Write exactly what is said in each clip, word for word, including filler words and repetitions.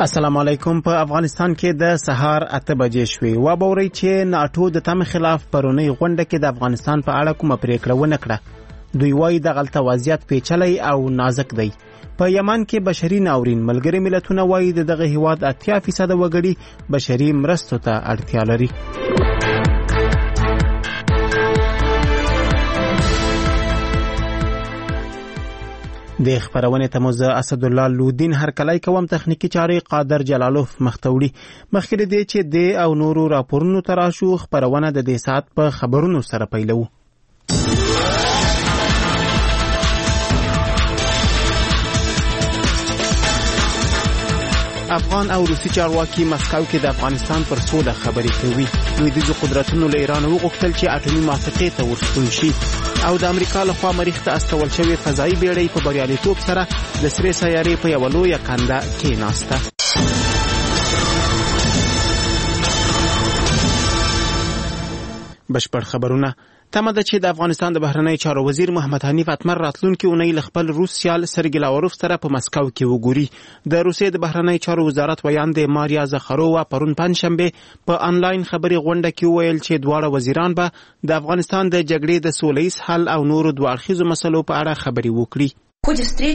السلام علیکم. په افغانستان کې د سهار اته بجې شوې. و به اورئ چې ناټو د تم خلاف پرونی غونډه کې د افغانستان په اړه کومه پریکړه ونه کړه. دوی وایي دغلته وضعیت پیچلی او نازک دی. په یمن کې بشري ناورین. ملګري ملتونه وایي د دغه هیواد اتیا فیصده وګړي بشري مرستو ته اړتیا لري. د خبرونه ته مو زه اسد الله لودین هرکلی کوم. تخنیکی چارې قادر جلالوف مختوړي. مخکې دې چې د او نورو راپورونو تراشو خبرونه د دې سات په خبرونو سره پیلو. افغان او روسي چارواکي مسکو کې د افغانستان پر سوله خبرې کوي. دوی د قدرتونو له ایران وغوښتل چې اټومي موافقې ته ورسول شي او د امریکا لخوا مریخ ته استول شوی فضایي بیړۍ په بریالیتوب سره د سرې سیارې په یوه لویه کنده کېناسته. بشپړ خبرونه. تمه ده چې د افغانستان د بهرنی چارو وزیر محمد حنیف اتمر راتلونکي اونۍ له خپل روس سیال سرګی لاوروف سره په مسکو کې وګوري. د روسیې د بهرنی چارو وزارت ویاند ماریا زخرووا پرون پنځشنبه په انلاین خبري غونډه کې ویل چې دواړه وزیران به د افغانستان د جګړې د سولهییز حل او نورو دوه اړخیزو مسلو په اړه خبري وکړي. هغه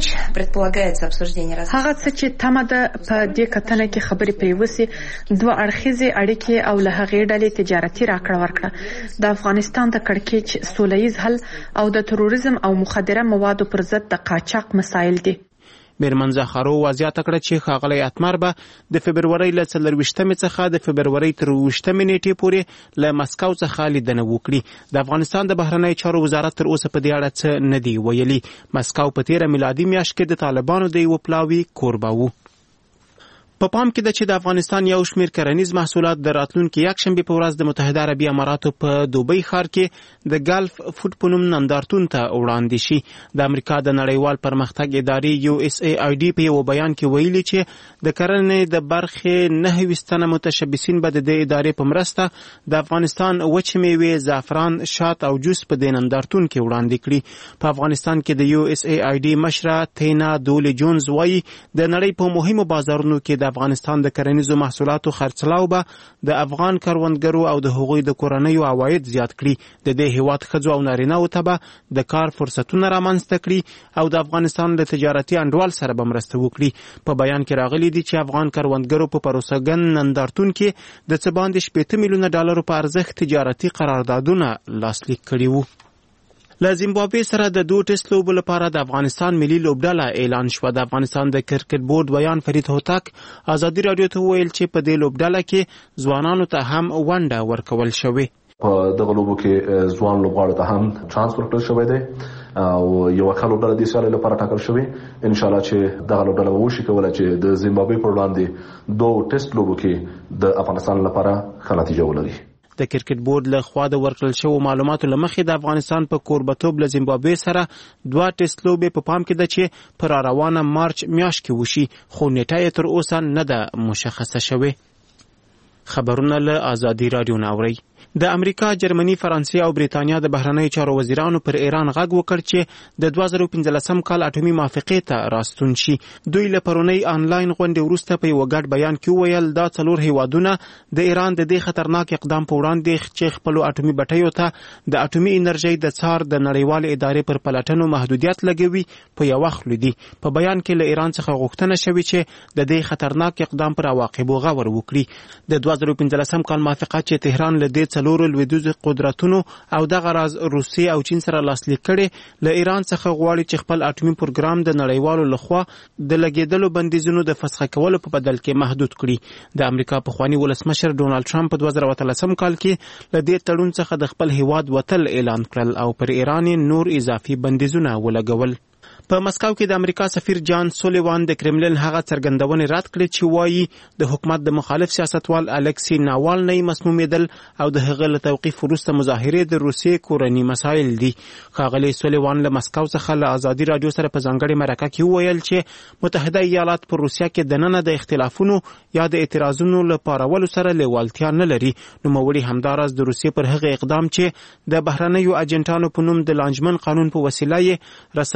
څه چې تمه ده په دې کتنه کې خبرې پرې وسي دوه اړخیزې اړیکې او له هغې ډلې تجارتي راکړه ورکړه، د افغانستان د کړکېچ سولهییز حل او د تروریزم او مخدره موادو پر ضد د قاچاق مسایل دي. میرمن زخرو وضاحت کړه چې ښاغلی اتمر به د فبرورۍ له څلرویشتمې څخه د فبرورۍ تر اوویشتمې نیټې پورې له مسکو څخه لیدنه وکړي. د افغانستان د بهرنی چارو وزارت تر اوسه په دې اړه څه نه دی ویلي. مسکو په تیره میلادي میاشت کې د طالبانو د یوه پلاوي کوربه و. په پام کې ده چې د افغانستان یو شمېر کرنیز محصولات د راتلونکي یکشنبې په ورځ د متحده عربي اماراتو په دوبۍ ښار کې د ګلف فوډ په نوم نندارتون ته وړاندې شي. د امریکا د نړیوال پرمختګ ادارې یو اس ای آی ډي په یو بیان کې ویلي چې د کرنې د برخې نهه ویشت تنه متشبثین به د دې ادارې په مرسته د افغانستان وچې میوې، زعفران، شات او جوس په دې نندارتون کې وړاندې کړي. په افغانستان کې د یو اس ای آی ډي مشره تینا دولې جونز وایي د نړۍ په مهمو بازارونو کې د افغانستان د کرنیزو محصولاتو خرڅلاو به د افغان کروندګرو او د هغوی د کورنیو عواید زیات کړي. د دې هیواد ښځو او نارینه‌و ته به د کار فرصتونه رامنځته کړي او د افغانستان د تجارتي انډوال سره به مرسته وکړي. په بیان کې راغلي دي چې افغان کروندګرو په پروسږن نندارتون کې د څه باندې شپېته میلیونه ډالرو په ارزښت تجارتي قراردادونه لاسلیک کړي وو. له زیمبابوې سره د دوه ټیسټ لوبو لپاره د افغانستان ملي لوبډله اعلان شوه. د افغانستان د کرکټ بورډ ویان فرید هوتک ازادي راډیو ته وویل چې په دې لوبډله کې ځوانانو ته هم ونډه ورکول شوې. په دغه لوبو کې ځوان لوبغاړو ته هم چانس ورکړل شوی دی او یو ښه لوبډله د سیالۍ لپاره ټاکل شوې. ان شاء الله چې دغه لوبډله به وشي کولی چې د زیمبابوې پر وړاندې دوه ټیسټ لوبو کې د افغانستان لپاره ښه نتیجه ولري. د کرکټ بورډ له خوا د ورکړل شوو معلوماتو له مخې د افغانستان په کوربتوب له زیمبابوې سره دوه ټیسټ لوبې په پام کې ده چې پر روانه مارچ میاشت کې وشي، خو نیټه یې تر اوسه نه ده مشخصه شوې. خبرونه له ازادي راډیو نه اورئ. د امریکا، جرمني، فرانسې او بریتانیا د بهرنی چارو وزیرانو پر ایران غږ وکړ چې د دوه زره پنځلسم کال اټومي موافقې ته راستون شي. دوی له پرونی آنلاین غونډې وروسته په یو ګډ بیان کې وویل دا څلور هیوادونه د ایران د دې خطرناک اقدام په وړاندې چې خپل اټومي بټیو ته د اټومي انرژي د څار د نړیوال ادارې پر پلټنو محدودیت لګوي په یو وخت لدی. په بیان کې له ایران څخه غوښتنه شوې چې د دې خطرناک اقدام پر عواقبو غور وکړي. د دوه زره پنځلسم کال موافقه چې تهران له دې څلورو لویدیځو قدرتونو او دغه راز روسیې او چین سره لاسلیک کړي، له ایران څخه غواړي چې خپل اټومي پروګرام د نړیوالو لخوا د لګیدلو بندیزونو د فسخه کولو په بدل کې محدود کړي. د امریکا پخوانی ولسمشر ډونالد ټرمپ په دوه زره اتلسم کال کې له دې تړون څخه د خپل هیواد وتل اعلان کړل او پر ایران نور اضافي بندیزونه ولګول. په مسکو کې د امریکا سفیر جان سولیوان د کرملین هغه څرګندونې رد کړې چې وایي د حکومت د مخالف سیاستوال الکسی ناوالنی مسمومیدل او د هغه له توقیف وروسته مظاهرې د روسیې کورني مسایل دي. ښاغلی سولیوان له مسکو څخه له ازادي راډیو سره په ځانګړې مرکه کې وویل چې متحده ایالات په روسیه کې دننه د اختلافونو یا د اعتراضونو له پارولو سره لیوالتیا نه لري. نوموړي همداراز د روسیې پر هغه اقدام چې د بهرنیو اجنټانو په نوم د لانجمن قانون په وسیله یې رسنۍ او له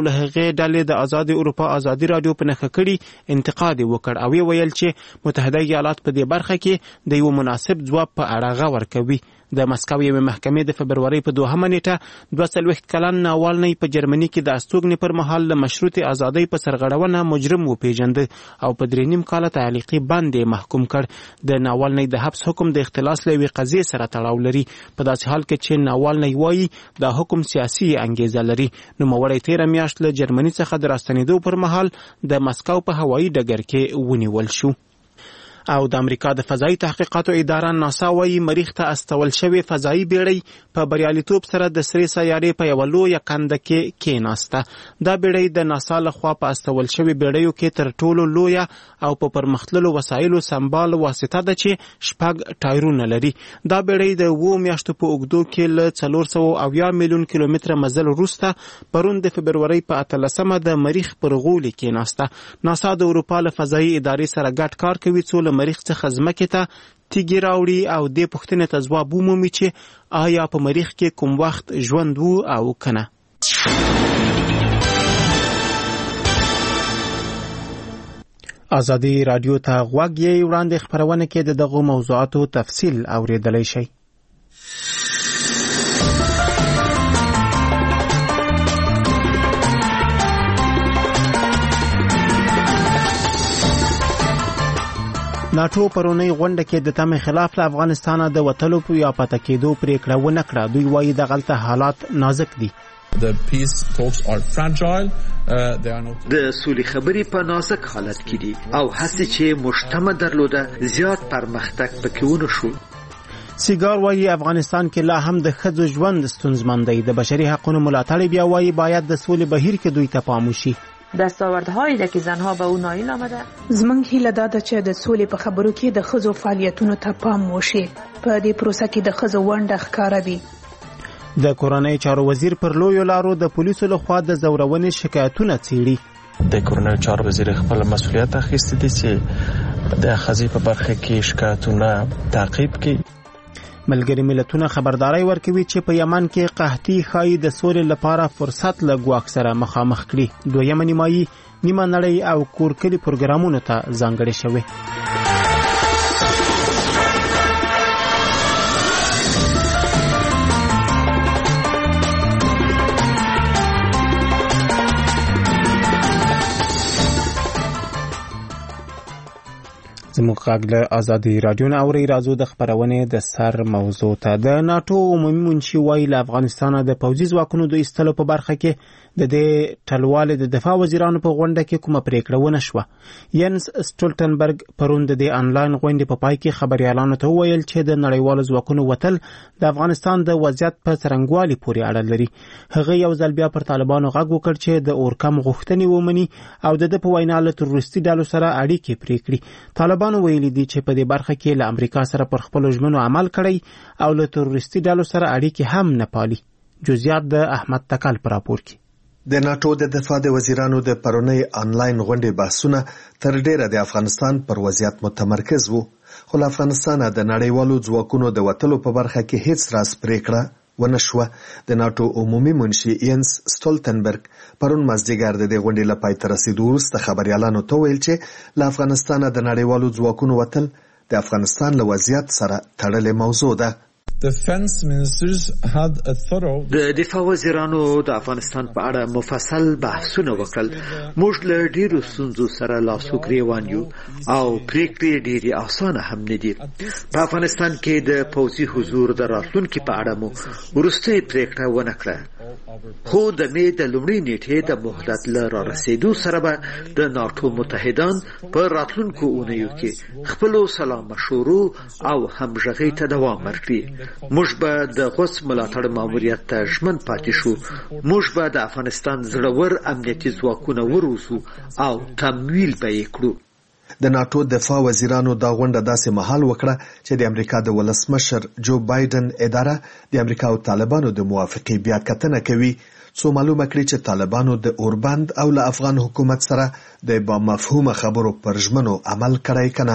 له هغې ډلې د آزاد اروپا آزادي رادیو په نښه کړي انتقاد وکړ او ویل چې متحده ایالات په دې برخه کې د یو مناسب ځواب په اړه غور کوي. د مسکو یوې محکمې د فبرورۍ په دوهمه نیټه دوه څلوېښت کلن ناوالنی په جرمني کې د استوګنې پر مهال له مشروطې ازادۍ په سرغړونه مجرم وپیژنده او په درې نیم کاله تعلیقي بند یې محکوم کړ. د ناوالنی د حبس حکم د اختلاس له یوې قضیې سره تړاو لري، په داسې حال کې چې ناوالنی وایي دا حکم سیاسي انګیزه لري. نوموړی تېره میاشت له جرمني څخه د راستنېدو پر مهال د مسکو په هوایي ډګر کې ونیول شو. او د امریکا د فضایي تحقیقاتو اداره ناسا وایي مریخ ته استول شوې فضایي بیړۍ په بریالیتوب سره د سرې سیارې په یوه لویه کنده کې کېناسته. دا بیړۍ د ناسا لخوا په استول شوې بیړیو کې تر ټولو لویه او په پرمختللو وسایلو سمبال واسطه ده چې شپږ ټایرونه لري. دا بیړۍ د اوو میاشتو په اوږدو کې له څلور سوه اویا میلیون کیلومتره مزل وروسته پرون د فبرورۍ په اتلسمه د مریخ پر غولي کېناسته. ناسا د اروپا له فضایي ادارې سره ګډ کار کوي څو له مریخ څخه ځمکې ته تیږې راوړي او دې پوښتنې ته ځواب ومومي چې آیا په مریخ کې کوم وخت ژوند وو او کنه. ازادي رادیو ته غوږ یې وړاندې خپرونه کې د دغو موضوعاتو تفصیل اوریدلی شئ. ناټو پرونی غونډه کې د تمې خلاف له افغانستانه د وتلو یا پاتې کېدو پریکړه ونه کړه. دوی وایي دغلته حالات نازک دي. The peace talks are fragile. Uh, they are not. د سولې خبرې په نازک حالت کې دي او هڅې چې مشتمه درلوده زیات پرمختګ پکې ونه شو. سیګار وایي افغانستان کې لا هم د ښځو ژوند ستونزمن دی. د بشري حقوقو ملاتړ بیا وایي باید د سولې بهیر کې دوی ته پام وشي. دستاوردهایی ده که زنها به اون نایل آمده. زمونږ هیله دا ده چې د سولې په خبرو کې د ښځو فعالیتونو ته پام وشي. په دې پروسه کې د ښځو ونډه ښکاره وي. د کورنۍ چارو وزیر پر لویو لارو د پولیسو لخوا د زورونې شکایتونه څیړي. د کورنۍ چارو وزیر خپل مسؤلیت اخیستی دی چې د ښځې په برخه کې شکایتونه تعقیب کړي. ملګري ملتونه خبرداري ورکوي چې په یمن کې قحطي ښایي د سولې لپاره فرصت له ګواښ سره مخامخ کړي. دویمه نیمایي نیمه نړۍ او کورکلي پروګرامونو ته ځانګړې شوې. زموږ غږ له ازادي رادیو نه اورئ. راځو د خپرونې د سر موضوع ته. د ناټو عمومي منشي وایي له افغانستانه د پوځي ځواکونو د ایستلو په برخه کې د دې ټلوالې د دفاع وزیرانو په غونډه کې کومه پریکړه ونه شوه. ینس سټولټنبرګ پرون د دې انلاین غونډې په پای کې خبريالانو ته وویل چې د نړیوالو ځواکونو وتل د افغانستان د وضعیت په څرنګوالي پورې اړه لري. هغه یو ځل بیا پر طالبانو غږ وکړ چې د اورکم غوښتنې ومني او د د په وینا له تروریستي ډلو سره اړیکې پرې کړي. طالبانو ویلي دي چې په دې برخه کې له امریکا سره پر خپلو ژمنو عمل کړی او له تروریستي ډلو سره اړیکې هم نه پالي. جزئیات د احمد تکل پر راپور کې. د ناټو د دفاع د وزیرانو د پرونی آنلاین غونډې بحثونه تر ډیره د افغانستان پر وضعیت متمرکز وو، خو له افغانستانه د نړیوالو ځواکونو د وتلو په برخه کې هیڅ راز پریکړه ونه شوه. د ناټو عمومي منشي ینس سټولټنبرګ پرون مازدیګر د دې غونډې له پای ته رسیدو وروسته خبريالانو ته ویل چې له افغانستانه د نړیوالو ځواکونو وتل د افغانستان له وضعیت سره تړلې موضوع ده. د دفاع وزیرانو د افغانستان په اړه مفصل بحثونه وکړل. موږ له ډیرو ستونزو سره لاس و ګریوان یو او پریکړې ډیرې اسانه هم نه دي. په افغانستان کې د پوځي حضور د راتلونکي په اړه مو وروستۍ پریکړه ونه کړه، خو د مې د لومړۍ نیټې د مهلت له رارسېدو سره به د ناټو متحدان په راتلونکو اونیو کې خپلو سلا مشورو او همغږۍ ته دوام ورکړي. موږ به د غوث ملاتړ ماموریت ته ژمن پاتې شو. موږ به د افغانستان زړور امنیتي ځواکونه وروزو او تمویل به یې کړو. د ناټو دفاع وزیرانو دا غونډه داسې مهال وکړه چې د امریکا د ولسمشر جو بایدن اداره د امریکا او طالبانو د موافقې بیا کتنه کوي، څو معلومه کړي چې طالبانو د اوربند او له افغان حکومت سره د با مفهومه خبرو پر ژمنو عمل کړی کنه.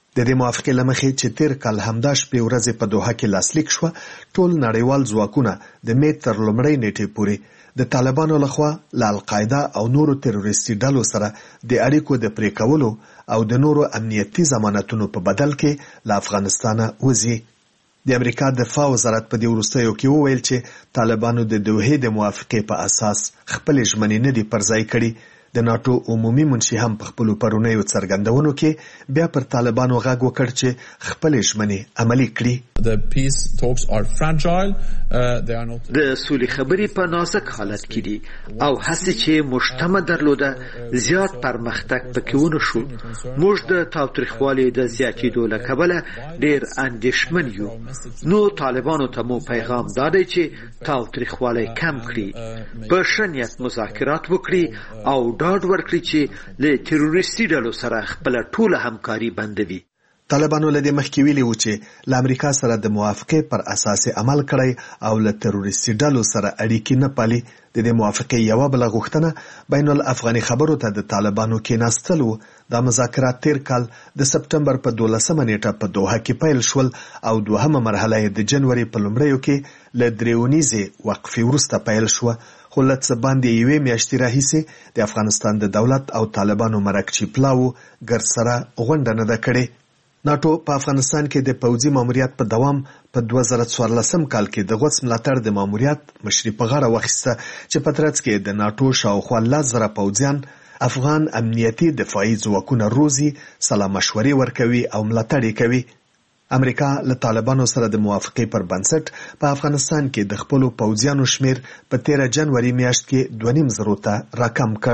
د دې موافقې لمخې چې تیر کال همدا شپې ورځې په دوحه کې لاسلیک شو، ټول نړیوال ځواکونه د می تر لومړۍ نیټې پورې د طالبانو لخوا له القاعده او نورو تروریستي ډلو سره د اړیکو د پرې کولو او د نورو امنیتي ضمانتونو په بدل کې له افغانستانه وځي. د امریکا دفاع وزارت په دې وروستیو کې وویل چې طالبانو د دوحې د موافقې په اساس خپل ژمنې نه دي پرځای کړي. د ناتو عمومي منشي هم په خپل پرونیو څرګندونو کې بیا پر طالبانو غږ وکړ چې خپل ژمنې عملي کړي. The peace talks are fragile. Uh, they are not. د سولې خبرې په نازک حالت کې دي او هڅې چې مجتمع درلوده زیات پرمختګ پکې ونه شو. موږ د تاوتریخوالي د زیاتېدو له کبله ډېر اندېښمن یو. نو طالبانو ته مو پیغام دادی چې تاوتریخوالی کم کړي، په ښه نیت مذاکرات وکړي او ډاډ ورکړي چې له تروریستي ډلو سره خپله ټوله همکاري بندوي. طالبانو له دې مخکې ویلي و چې له امریکا سره د موافقې پر اساس عمل کړی او له تروریستي ډلو سره اړیکې نه پالي. د دې موافقې یوه بله غوښتنه بین الافغاني خبرو ته د طالبانو کېناستل و. دا مذاکرات تیر کال د سپټمبر په دولسمه نیټه په دوحه کې پیل شول او دوهمه مرحله یې د جنوري په لومړیو کې له درې اونیزې وقفې وروسته پیل شوه. خو له څه باندې یوې میاشتې راهیسې د افغانستان د دولت او طالبانو مرکچي پلاو ګرسره غونډه نه ده کړې. ناتو په افغانستان کې د پوځي ماموریت په دوام په دوه زره څوارلسم کال کې د غوڅ ملاتړ د ماموریت مشري په غاړه واخیسته چې په ترڅ کې د ناتو شاوخوا لس زره پوځیان افغان امنیتي دفاعي ځواکونه روزي، سلا مشورې ورکوي او ملاتړ یې کوي. امریکا له طالبانو سره د موافقې پر بنسټ په افغانستان کې د خپلو پوځیانو شمیر په تیره جنوري میاشت کې دوه نیم زرو ته راکم کړ.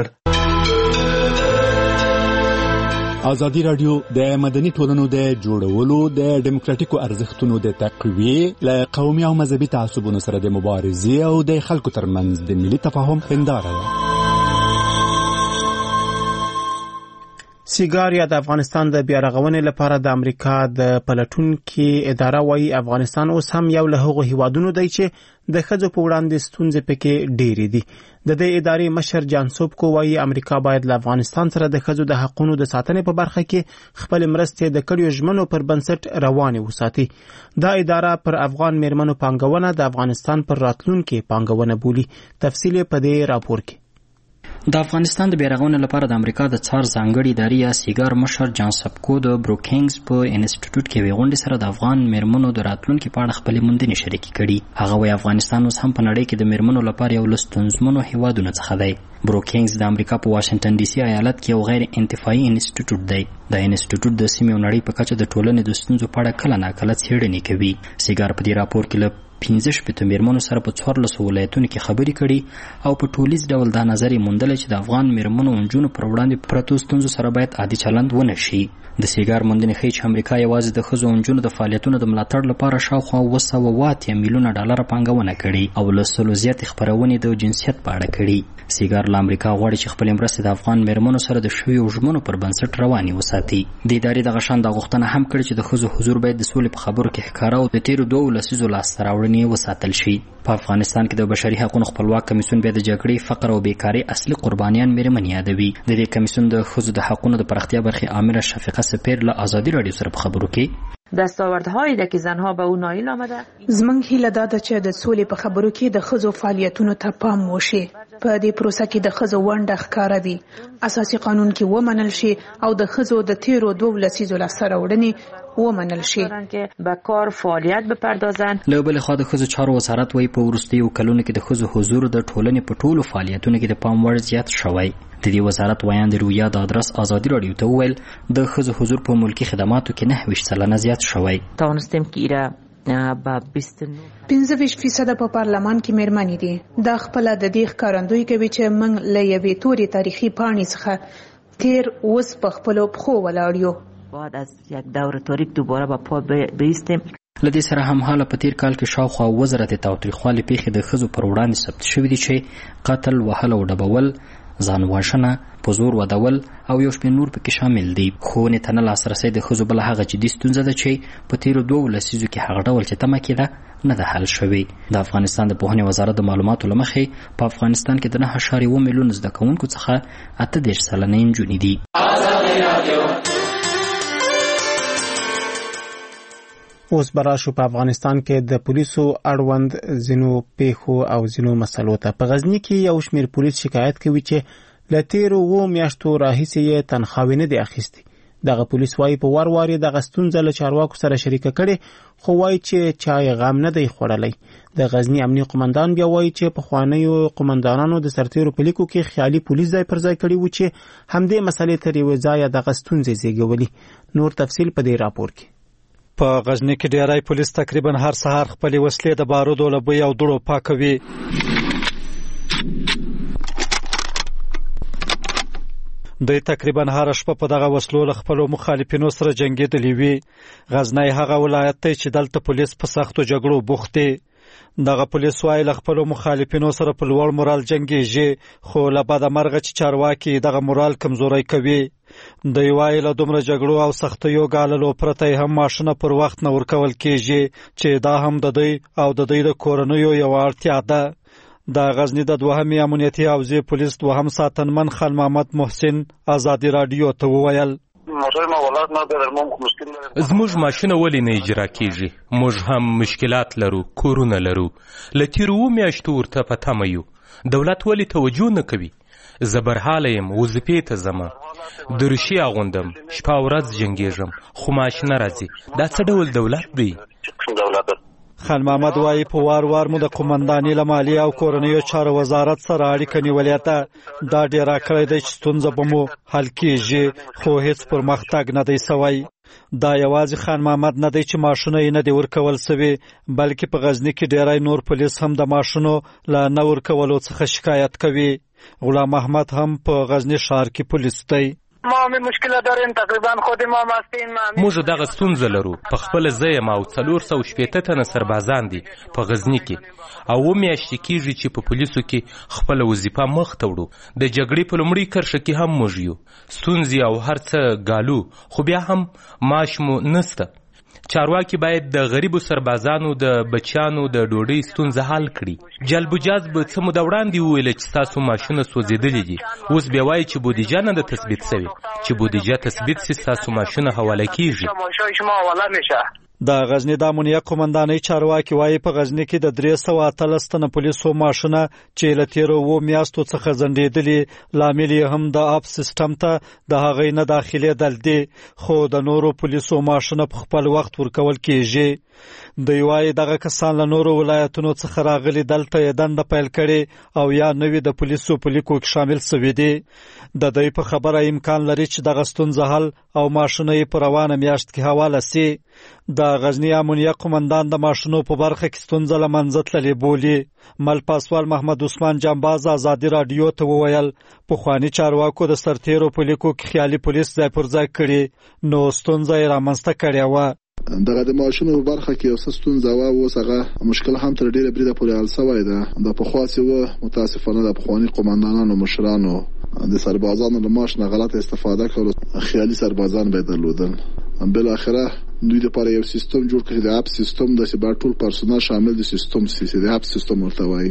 ازادي راډیو د مدني ټولنو د جوړولو د ډیموکراتیکو ارزښتونو د تقویې له قومي او مذهبي تعصبونو سره د مبارزې او د خلکو ترمنځ د ملي تفاهم هنداره ده. سیګار یا د افغانستان د بیارغونې لپاره د امریکا د پلټونکو اداره وايي افغانستان اوس هم یو له هغو هیوادونو دی چې د ښځو په وړاندې ستونزې پکې ډېرې دي. د دې ادارې مشر جان سوبکو وايي امریکا باید له افغانستان سره د ښځو د حقوقو د ساتنې په برخه کې خپل مرستې د کړیو ژمنو پر بنسټ روانې وساتي. دا اداره پر افغان میرمنو پانګونه د افغانستان پر راتلونکي پانګونه بولي. تفصیل په دې راپور کې. د افغانستان د بیارغونې لپاره د امریکا د څار ځانګړي ادارې یا سیګار مشر جان سبکو د بروکینګز په انسټیټیوټ کې غونډې سره د افغان میرمنو د راتلونکي په اړه خپلې موندنې شریکې کړي. هغه وايي افغانستان اوس هم په نړۍ کې د میرمنو لپاره یو له ستونزمنو هیوادونو څخه دی. بروکینګز د امریکا په واشنگټن ډي سي ایالت کې یو غیر انتفاعي انسټیټیوټ دی. دا انسټیټیوټ د سیمې او نړۍ په کچه د ټولنې د ستونزو په اړه کله ناکله څېړنې کوي. سیګار په دې راپور کې له پنځه شپېته میرمنو سره په څوارلسو ولایتونو کې خبرې کړي او په ټولیز ډول دا نظر یې موندلی چې د افغان میرمنو او نجونو پر وړاندې پرتو ستونزو سره باید عادي چلند ونه شي. د سیګار موندنې ښیي چې امریکا یوازې د ښځو او نجونو د فعالیتونو د ملاتړ لپاره شاوخوا اوه سوه اووه اتیا میلیونه ډالره پانګونه کړې او له سلو زیاتې خپرونې د جنسیت په اړه کړي. سیګار له امریکا غواړي چې خپلې مرستې د افغان میرمنو سره د شویو ژمنو پر بنسټ روانې وساتي. د ادارې دغه شان دا غوښتنه هم کړې چې د ښځو حضور باید د سولې په خبرو کې ښکاره او د تېرو دوو لسیزو لاسته راوړنې وساتل شي. په افغانستان کې د بشري حقوقو خپلواک کمیسیون بیا د جګړې، فقر او بیکارۍ اصلي قربانیان میرمنې یادوي. د دې کمیسیون د ښځو د حقوقو د پراختیا برخې عامره شفیقه سپیر له ازادي راډیو سره په خبرو کې دستاوردهایی ده که زنها به اون نایل آمده. زموږ هیله دا ده چې د سولې په خبرو کې د ښځو فعالیتونو ته پام وشي. په دې پروسه کې د ښځو ونډه ښکاره وي، اساسي قانون کې ومنل شي او د ښځو د تیرو دوه لسیزو لاسته راوړنې ومنل شي. به کار فعالیت بپردازند. له بلې خوا د ښځو چارو وزارت وايي په وروستیو کلونو کې د ښځو حضور د ټولنې په ټولو فعالیتونو کې د پام وړ زیات شوی. د دې وزارت ویان د رویا د ادرس ازادي راډیو ته وویل د ښځو حضور په ملکي خدماتو کې نهه ویشت سلنه زیات شوی. توانستیم که ایره پنځه ویشت فیصده په پارلمان کې میرمنې دي. دا خپله د دې ښکارندویي کوي چې موږ له یوې تورې تاریخي پاڼې څخه تیر اوس په خپلو پښو ولاړ یو. باید از یک دور تاریک دوباره به پا بایستیم. له دې سره همحاله په تیر کال کې شاوخوا اووه زره د تاوتریخوالي پیښې د ښځو پر وړاندې ثبت شوي دي چې قتل، وهل او ډبول، ځان وژنه، په زور ودول او یو شمېر نور پکې شامل دي. ښوونې ته نه لاسرسی د ښځو بله هغه جدي ستونزه ده چې په تیرو دوو لسیزو کې هغه ډول چې تمه کېده نه ده حل شوې. د افغانستان د پوهنې وزارت د معلوماتو له مخې په افغانستان کې د نهه اعشاریه اووه میلیونه زده کوونکو څخه اته دېرش سلنه نجونې دي. اوس براشو په افغانستان کې د پولیسو اړوند ځینو پیښو او ځینو مسلو ته. په غزنی کې یو شمېر پولیس شکایت کوي چې له تیرو اوو میاشتو راهیسې یې تنخواوې نه دي اخیستې. دغه پولیس وایي په وار وار یې دغه ستونزه له چارواکو سره شریکه کړې، خو وایي چې چا یې غم نه دی خوړلی. د غزنی امني قمندان بیا وایي چې پخوانیو قمندانانو د سرتیرو په لیکو کې خیالي پولیس ځای پر ځای کړي وو چې همدې مسلې تر یوه ځایه دغه ستونزې زېږولي. نور تفصیل په دې راپور کې. په غزنی کې ډیری پولیس تقریبا هر سهار خپلې وسلې د بارودو له بوی او دوړو پاکوي. دوی تقریبا هر شپه په دغه وسلو له خپلو مخالفینو سره جنګېدلي وي. غزنی هغه ولایت دی چې دلته پولیس په سختو جګړو بوخت دی. دغه پولیس وایي له خپلو مخالفینو سره په لوړ مورال جنګېږي، خو له بده مرغه چې چارواکي دغه مورال کمزوری کوي. دوی وایي له دومره جګړو او سختیو ګاللو پرته هم ماشونه پر وخت نه ورکول کېږي، چې دا هم د دوی او د دوی د کورنیو یوه اړتیا ده. د غزنی د دوهمې امنیتي حوزې پولیس دوهم ساتنمن خان محمد محسن ازادي راډیو ته وویل: زموږ ماشونه ولې نه اجرا کیږي؟ موږ هم مشکلات لرو، کورونه لرو، له تیرو اوو میاشتو ورته په تمه یو. دولت ولې توجه نه کوي؟ زه برحاله یم، وظیفې ته ځمه، دروشي اغوندم، شپه او ورځ جنګېږم، خو معاش نه راځي. دا څه ډول دولت دی؟ خان محمد وایي په وار وار مو د قمنداني له مالیې او کورنیو چارو وزارت سره اړیکه نیولې ده. دا ډېره کړی دی چې ستونزه به مو حل کېږي، خو هېڅ پرمختګ نه دی سوی. دا یوازې خان محمد نه دی چې ماشونه یې نه دی ورکول سوي، بلکې په غزني کې ډېری نور پولیس هم د ماشونو له نه ورکولو څخه شکایت کوي. غلام احمد هم په غزني ښار کې پولیس دی. موږ دغه ستونزه لرو. په خپله زه یم او څلور سوه شپېته تنه سربازان دي په غزني کې، او اووه میاشتې کېږي چې په پولیسو کې خپله وظیفه مخ ته وړو. د جګړې په لومړۍ کرښه کې هم موږ یو، ستونزې او هر څه ګالو، خو بیا هم معاش مو نسته. چارواکي باید د غریبو سربازانو د بچیانو د ډوډۍ ستونزه حل کړي. جلب و جذب څه موده وړاندې وویل چې ستاسو ماشونه سوځېدلي دي، اوس بیا وایي چې بودیجه نه ده تثبیت سوې. چې بودیجه تثبیت سي ستاسو ماشونه حواله کیږي. د غزنی د امنیه قمندانۍ چارواکي وایي په غزني کې د درې سوه اتلس تنه پولیسو ماشونه چې له تیرو اوو میاشتو څخه ځنډېدلي، لامل یې هم د اپ سیسټم ته د هغې نه داخلېدل دي، خو د نورو پولیسو ماشونه په خپل وخت ورکول کېږي. دوی وایي دغه کسان له نورو ولایتونو څخه راغلي، دلته یې دنده پیل کړې او یا نوي د پولیسو په لیکو کې شامل سوي دي. د دوی په خبره امکان لري چې دغه ستونزه حل او ماشونه یې په روانه میاشت کې حواله سي. د غزنی امنیه قمندان د ماشونو په برخه کې ستونزه له منځه تللې بولي. مل پاسوال محمد عثمان جانباز ازادي راډیو ته وویل: پخواني چارواکو د سرتیرو په لیکو کې خیالي پولیس ځای پر ځای کړي، نو ستونزه یې رامنځته کړې وه. دغه د ماشونو په برخه کې یو څه ستونزه وه، اوس هغه مشکل هم تر ډېره بریده پورې حل سوی ده. د پخوا چې وه متاسفانه د پخواني قمندانانو مشرانو د سربازانو له معاش نه غلطه استفاده کول، خیالي سربازان به یې درلودل. بالاخره دوی لپاره یو سیستم جوړ کړي، د اپ سیستم د چې بر ټول پرسونل شامل د سیستم سي د اپ سیستم ورته وایي.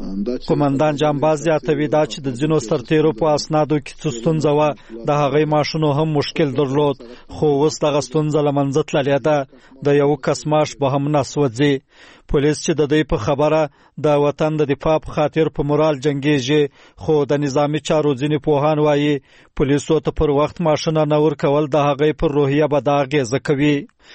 قمندان جانباز زیاتوي دا چې د ځینو سرتیرو په اسنادو کې څه ستونزه وه، د هغې ماشونو هم مشکل درلود، خو اوس دغه ستونزه له منځه تللې ده. د یو کس معاش به هم نه سوځي. پولیس چې د دوی په خبره د وطن د دفاع په خاطر په مورال جنګېږي، خو د نظامي چارو ځینې پوهان وایي پولیسو ته پر وخت ماشونه نه ورکول د هغې پر روحیه به دا اغېزه کوي.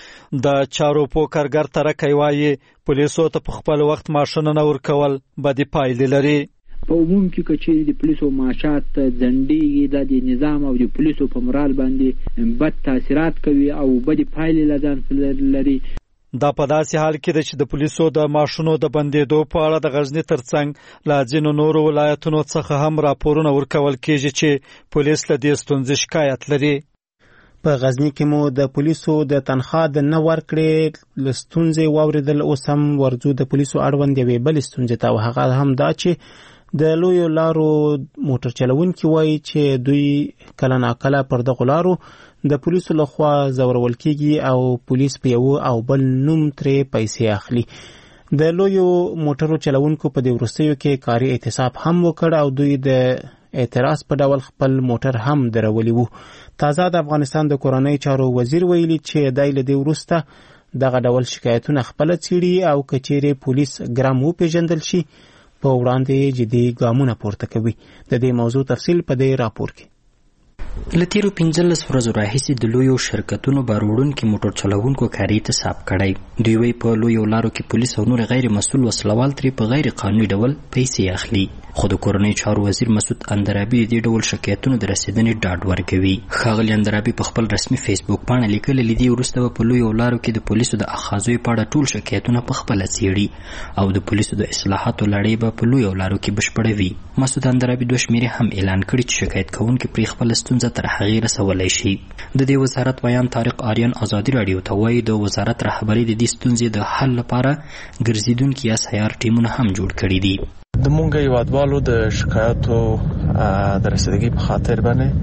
د چارو پوه کارګر ترکی وایي پولیسو ته په خپل وخت ماشونه نه ورکول بدې پایلې لري. په عموم کې که چیرې د پولیسو معاشات ځنډېږي، دا د نظام او د پولیسو په مورال باندې بد تاثیرات کوي او بدې پایلې له ځان لري. دا په داسې حال کې ده چې د پولیسو د ماشونو د بندېدو په اړه د غزني ترڅنګ له ځینو نورو ولایتونو څخه هم راپورونه ورکول کېږي چې پولیس له دې ستونزې شکایت لري. په غزني کې مو د پولیسو د تنخوا د نه ورکړې له ستونزې واورېدل. اوس هم ورځو د پولیسو اړوند یوې بلې ستونزې ته، او هغه هم دا چې د لویو لارو موټر چلونکي وایي چې دوی کله ناکله پر دغو لارو د پولیسو لخوا ځورول کېږي او پولیس په یو او بل نوم ترې پیسې اخلي. د لویو موټرو چلونکو په دې وروستیو کې کاري اعتصاب هم وکړ او دوی د اعتراض په ډول خپل موټر هم درولی وو. تازه د افغانستان د کورنۍ چارو وزیر ویلي چې دای له دې وروسته دغه ډول شکایتونه خپل څیړي او کچېره پولیس ګرام وپیژندل شي په وړاندې جدي ګامونه پورته کوي. د دې موضوع تفصیل په دې راپور کې. لتیرو پنځلس ورځو راهیسې د لویو شرکتونو باروړونکو موټر چلوونکو کاري اعتصاب کړی. دوی وی په لویو لارو کې پولیس او نور غیر مسؤل وسلوال ترې په غیر قانوني ډول پیسې اخلي. خو د کورنۍ چارو وزیر مسعود اندرابي د دې ډول شکایتونو د رسیدنې ډاډ ورکوي. ښاغلي اندرابي په خپل رسمي فیسبوک باندې لیکلي لیدي وروسته په لویو لارو کې د پولیسو د اخاذو په اړه ټول شکایتونه په خپل څیړي او د پولیسو د اصلاحاتو لړۍ به په لویو لارو کې بشپړوي. مسعود اندرابي دوه شمیرې هم اعلان کړي چې شکایت کوونکي پرې خپل ستونزه تر هغې رسولی شي. د دې وزارت ویان طارق آریان ازادي راډیو ته وایي د وزارت رهبري د دې ستونزې د حل لپاره ګرځېدونکي یا سیار ټیمونه هم جوړ کړي دي. د مونږ هیوادوالو د شکایتو د رسیدګۍ په خاطر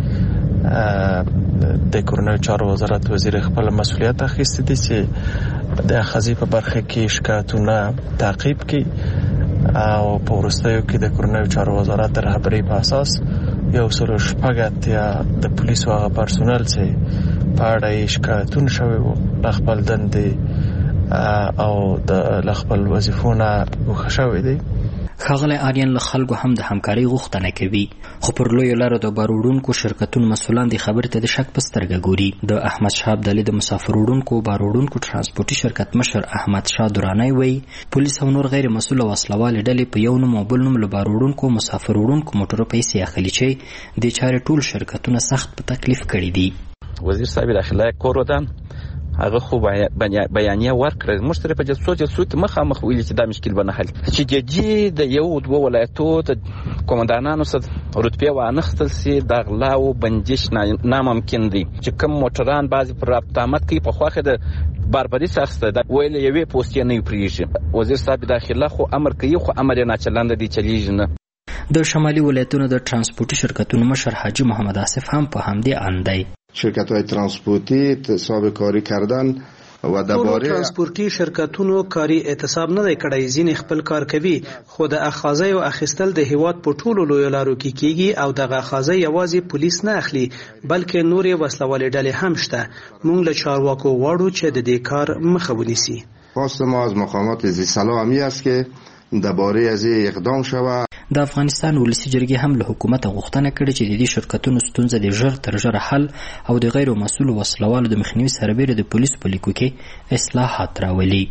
باندې د کورنۍ چارو وزارت وزیر خپل مسؤلیت اخیستی دی چې د اخاذې په برخه کې شکایتونه تعقیب کړي او په وروستیو کې د کورنۍ چارو وزارت د رهبرۍ په اساس یو سل شپږ اتیا د پولیسو هغه پرسونل چې په اړه شکایتونه شوي وو له خپل دندې او د خپل وظیفو نه وښه شوي دي. ښاغلی آریان له خلکو هم د همکارۍ غوښتنه کوي، خو پر لویو لارو د بار وړونکو شرکتونو مسؤلان دې خبرې ته د شک په سترګه ګوري. د احمد شاه ابدالي د مسافر وړونکو بار وړونکو ترانسپورټي شرکت مشر احمد شاه درانی وایي پولیس او نور غیر مسؤل وسلوالې ډلې په یو نوم او بل نوم له بار وړونکو مسافر وړونکو موټرو پیسې اخلي چې دې چارې ټول شرکتونه سخت په تکلیف کړي دي. وزیر صاحب داخله کور ودان هغه خو بیانیه ورکړه موږ سره په جلسو جلسو کې مخامخ ویل چې دا مشکل به نه حل چې د دې د یو دوه ولایتو د قومندانانو سره رتبه وانخستل سي د غلا او بندش ناممکن دي چې کوم موټران بعضی پر رابطامت کوي په خواخه د باربدي سخته د ویل یوې پوسټ نه پریږي. وزیر صاحب داخله خو امر کوي خو امر نه چلند دي چلیږي نه. د شمالي ولایتونو د ترانسپورټي شرکتونو مشر حاجی محمد آصف هم په همدې اندای شرکت‌های ترانسپورتی اعتصاب کاری کردن و درباره ترانسپورتی شرکتونو کاری اعتصاب نه کړی، ځینې خپل کار کوي خو د اخاذې او اخیستل د هیواد په ټولو لوی لارو کې کیږي او د اخاذې یوازې پولیس نه اخلي بلکې نورې وسلوالې ډلې هم شته. موږ له چارواکو غواړو چې د دې کار مخه ونیسي. خواست ما از مقامات ذی صلاحی است که درباره از اقدام شود. د افغانستان ولسی جرګې هم له حکومت غوښتنه کړې چې د دې شرکتونو ستونزه د ژر تر ژره حل او د غیر مسؤل وسلوالو د مخنیوي سربېره د پولیسو په لیکو کې اصلاحات راولي.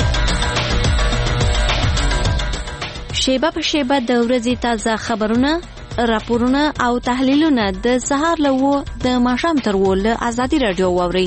شیبه په شیبه د ورځې تازه خبرونه، راپورونه او تحلیلونه د سهار له و د ماښام تر و له ازادي راډیو واورئ.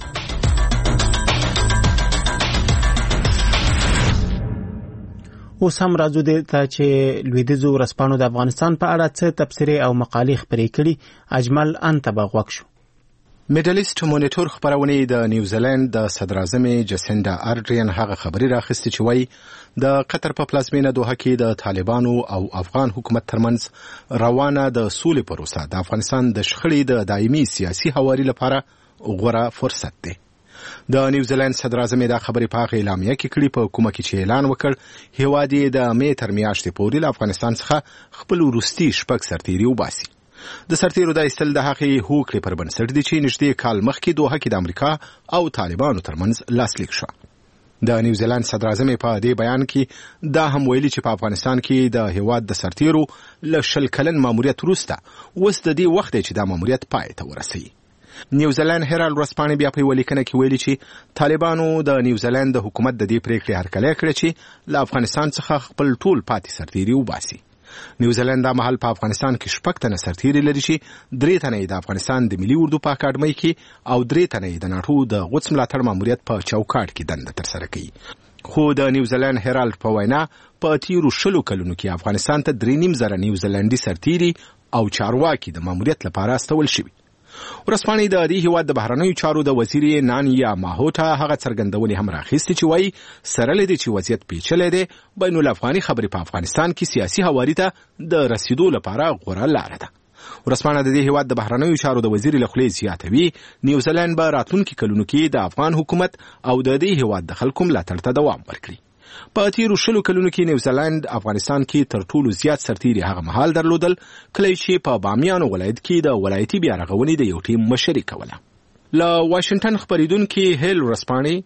اوس هم راځو دې ته چې لویدیځو ورځپاڼو د افغانستان په اړه څه تبصرې او مقالې خپرې کړي. اجمل انت به غوږ شو. میډلیسټ مونیټور خبرونه د نیوزیلند د صدر اعظم جسینډا ارډرین هغه خبري راخستې چې وایي د قطر په پلازمینه دوحه کې د طالبانو او افغان حکومت ترمنځ روانه د سولې پروسه د افغانستان د شخړې د دایمي سیاسي هواري لپاره غوره فرصت دی. د نیوزیلند صدر اعظم دا خبرې په اعلامیه کې کړي په کومه کې چې اعلان وکړ هیواد یې د مې تر میاشتې پورې له افغانستان څخه خپل وروستي شپږ سرتیري وباسي. د سرتیرو د ایستل د هغې هوکړې پر بنسټ دي چې نږدې کال مخکې دوحه کې د امریکا او طالبانو ترمنځ لاسلیک شو. د نیوزیلند صدر اعظم په دې بیان کې دا هم ویلي چې په افغانستان کې د هیواد د سرتیرو له شل کلن ماموریت وروسته اوس د دې وخت دی چې دا ماموریت پای ته ورسوي. نیوزیلند هرالډ ورځپاڼې بیا په یوه لیکنه کې ویلي چې طالبانو د نیوزیلند د حکومت د دې پریکړې هرکلی کړې چې له افغانستان څخه خپل ټول پاتې سرتیري وباسي. نیوزیلند دا مهال په افغانستان کې شپږ تنه سرتیري لري چې درې تنه یې د افغانستان د ملي اردو په اکاډمۍ کې او درې تنه یې د ناټو د قدس ملاتړ ماموریت په چوکاټ کې دنده ترسره کوي. خو د نیوزیلند هرالډ په وینا په تیرو شلو کلونو کې افغانستان ته درې نیم زره نیوزیلندي سرتیري او چارواکي د ماموریت لپاره استول شوي. ورځپاڼې د دې هیواد د بهرنیو چارو د وزیر نانیا ماهوټا هغه څرګندونې هم راخیستې چې وایي سره له دې چې وضعیت پیچلی دی بین الافغاني خبرې په افغانستان کې سیاسي هواري ته د رسیدو لپاره غوره لاره ده. ورځپاڼه د دې هیواد د بهرنیو چارو د وزیر له خولې زیاتوي نیوزیلند به راتلونکي کلونو کې د افغان حکومت او د دې هیواد د خلکو ملاتړ ته دوام ورکړي. په تیرو شلو کلونو کې نیوزیلند افغانستان کې تر ټولو زیات سرتیري هغه مهال درلودل کله چې په بامیانو ولایت کې د ولایتي بیا رغونې د یو ټیم مشري کوله. له واشنگټن خبریدونکي هیل ورځپاڼې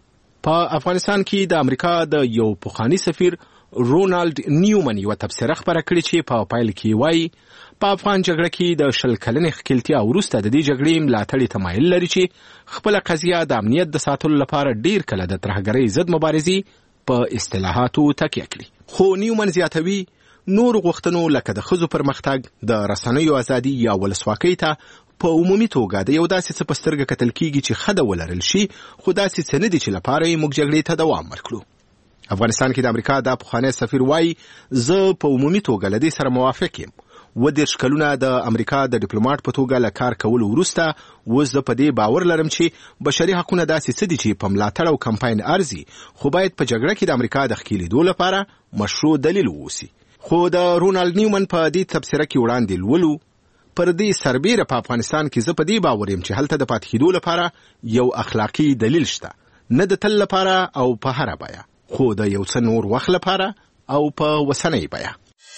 په افغانستان کې د امریکا د یو پخوانی سفیر رونالد نیومن یو تبصره خبره کړې چې په پایل کې وایي په افغان جګړه کې د شل کلنې ښکېلتیا وروسته د دې جګړې ملاتړي تمایل لري چې خپله قضیه د امنیت د ساتلو لپاره ډیر کله د ترهګرۍ ضد مبارزې په اصطلاحاتو تکیه کړي. خو نیومن زیاتوي نور غوښتنو لکه د ښځو پرمختګ، د رسنیو ازادي یا ولسواکۍ ته په عمومي توګه د یو داسې څه په سترګه کتل کیږي چې ښه د ولرل شي، خو داسې څه نه دي چې لپاره یې موږ جګړې ته دوام ورکړو. افغانستان کې د امریکا د پخوانی سفیر وایي زه په عمومي توګه له دې سره موافق یم. اووه دېرش کلونه د امریکا د ډیپلوماټ په توګه له کار کولو وروسته اوس زه په دې باور لرم چې بشري حقونه داسې څه دي چې په ملاتړ او کمپاین ارزي، خو باید په جګړه کې د امریکا د ښکېلېدو لپاره مشروع دلیل واوسي. خو د رونالد نیومن په دې تبصره کې وړاندې لولو پر دې سربیره په افغانستان کې زه په دې باور یم چې هلته د پاتې کېدو لپاره یو اخلاقي دلیل شته، نه د تل لپاره او په هره بیه، خو د یو څه نور وخت لپاره او په وسنۍ بیه.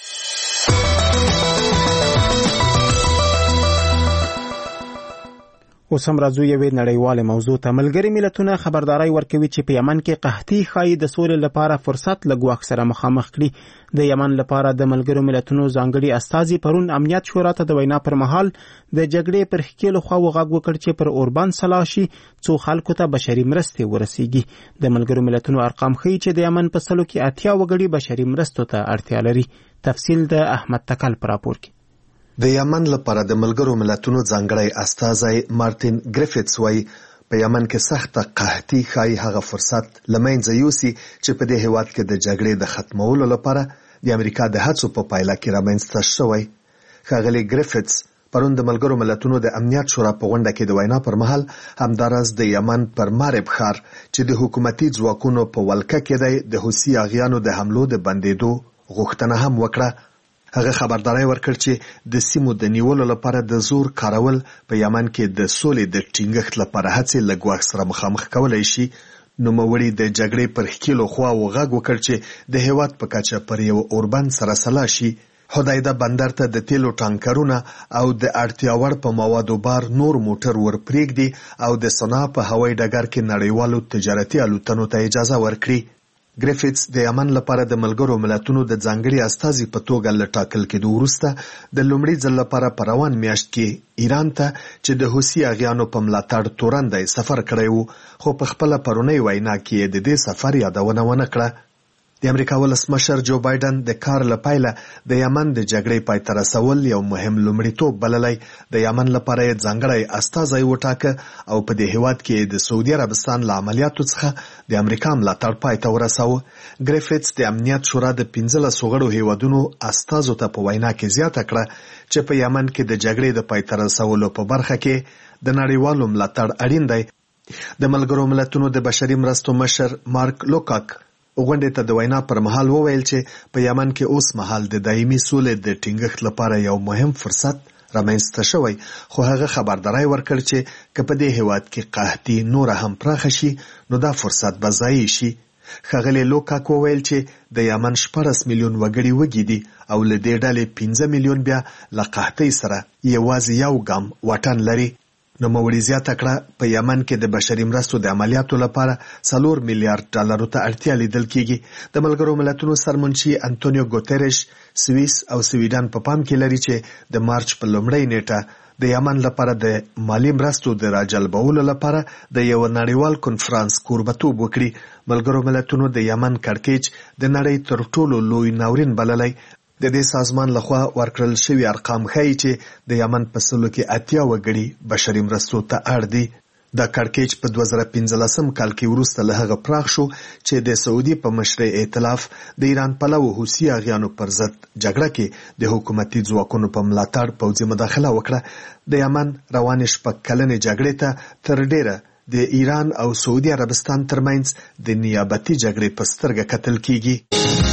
اوس هم راځو یوې نړیوالې موضوع ته. ملګري ملتونه خبرداري ورکوي چې په یمن کې قحطي ښایي د سولې لپاره فرصت له ګواښ سره مخامخ کړي. د یمن لپاره د ملګرو ملتونو ځانګړي استازي پرون امنیت شورا ته د وینا پر مهال د جګړې پر ښکېلو خواو غږ وکړ چې پر اوربند سلا شي څو خلکو ته بشري مرستې ورسیږي. د ملګرو ملتونو ارقام ښیي چې د یمن په سلو کې اتیا وګړي بشري مرستو ته اړتیا لري. تفصیل د احمد تکل پر راپور کې. د یمن لپاره د ملګرو ملتونو ځانګړی استازی مارټین ګریفټس وایي په یمن کې سخته قحطي ښایي هغه فرصت له منځه یوسي چې په دې هېواد کې د جګړې د ختمولو لپاره د امریکا د هڅو په پایله کې رامنځته شوی. ښاغلی ګریفټس پرون د ملګرو ملتونو د امنیت شورا په غونډه کې د وینا پر مهال همداراز د یمن پر مارب ښار چې د حکومتي ځواکونو په ولکه کې دی د حوثي اغیانو د حملو د بندېدو غوښتنه هم وکړه. هغه خبرداري ورکړ چې د سیمو د نیولو لپاره د زور کارول په یمن کې د سولې د ټینګښت لپاره هڅې له ګواښ سره مخامخ کولای شي. نوموړي د جګړې پر ښکېلو خواو غږ وکړ چې د هېواد په کچه پر یو اوربند سره سلا شي. حدیده بندر ته د تیلو ټانکرونه او د اړتیا وړ په موادو بار نور موټر ورپرېږدي او د صنعا په هوایي ډګر کې نړیوالو تجارتي الوتنو ته اجازه ورکړي. ګریفټس د یمن لپاره د ملګرو ملتونو د ځانګړي استازي په توګه له ټاکل کېدو وروسته د لومړي ځل لپاره په روان میاشت کې ایران ته چې د حوثي اغیانو په ملاتړ تورندی سفر کړی و، خو په خپله پرونۍ وینا کې د دې سفر یادونه ونه کړه. د امریکا ولسمشر جو بایدن د کار له پیله د یمن د جګړې پای ته رسول یو مهم لومړیتوب بللی. د یمن لپاره یې ځانګړی استازی وټاکه او په دې هېواد کې د سعودي عربستان له عملیاتو څخه د امریکا ملاتړ پای ته ورساوه. ګریفټس د امنیت شورا د پنځلسو غړو هېوادونو استازو ته په وینا کې زیاته کړه چې په یمن کې د جګړې د پای ته رسولو په برخه کې د نړیوالو ملاتړ اړین دی. د ملګرو ملتونو د بشري مرستو مشر مارک لوکاک غونډې ته د وینا پر مهال وویل چې په یمن کې اوس مهال د دایمي سولې د ټینګښت لپاره یو مهم فرصت رامنځته شوی، خو هغه خبرداری ورکړ چې که په دې هېواد کې قحطي نوره هم پراخه شي نو دا فرصت به ضایع شي. ښاغلی لوکاک وویل چې د یمن شپاړس میلیون وګړي وږي دي او له دې ډلې پنځه میلیون بیا له قحطۍ سره یوازې یو ګام واټن لري. نوموړي زیاته کړه په یمن کې د بشري مرستو د عملیاتو لپاره څلور میلیارډ ډالرو ته اړتیا لیدل کیږي. د ملګرو ملتونو سرمنشي انټونیو ګوتریش سویس او سویډن په پام کې لري چې د مارچ په لومړۍ نیټه د یمن لپاره د مالی مرستو د راجلبولو لپاره د یو نړیوال کنفرانس کوربتوب وکړي. ملګرو ملتونو د یمن کړکېچ د نړۍ تر ټولو لوی ناورین بللی. د دې سازمان لخوا ورکړل شوي ارقام ښیي چې د یمن په سلو کې اتیا وګړي بشري مرستو ته اړ دي. دا کړکېچ په دوه زره پنځلسم کال کې وروسته له هغه پراخ شو چې د سعودي په مشرۍ ائتلاف د ایران پلوو حوثي اغیانو پر ضد جګړه کې د حکومتي ځواکونو په ملاتړ پوځي مداخله وکړه. د یمن روانې شپږ کلنې جګړې ته تر ډیره د ایران او سعودي عربستان ترمنځ د نیابتي جګړې په سترګه کتل کیږي.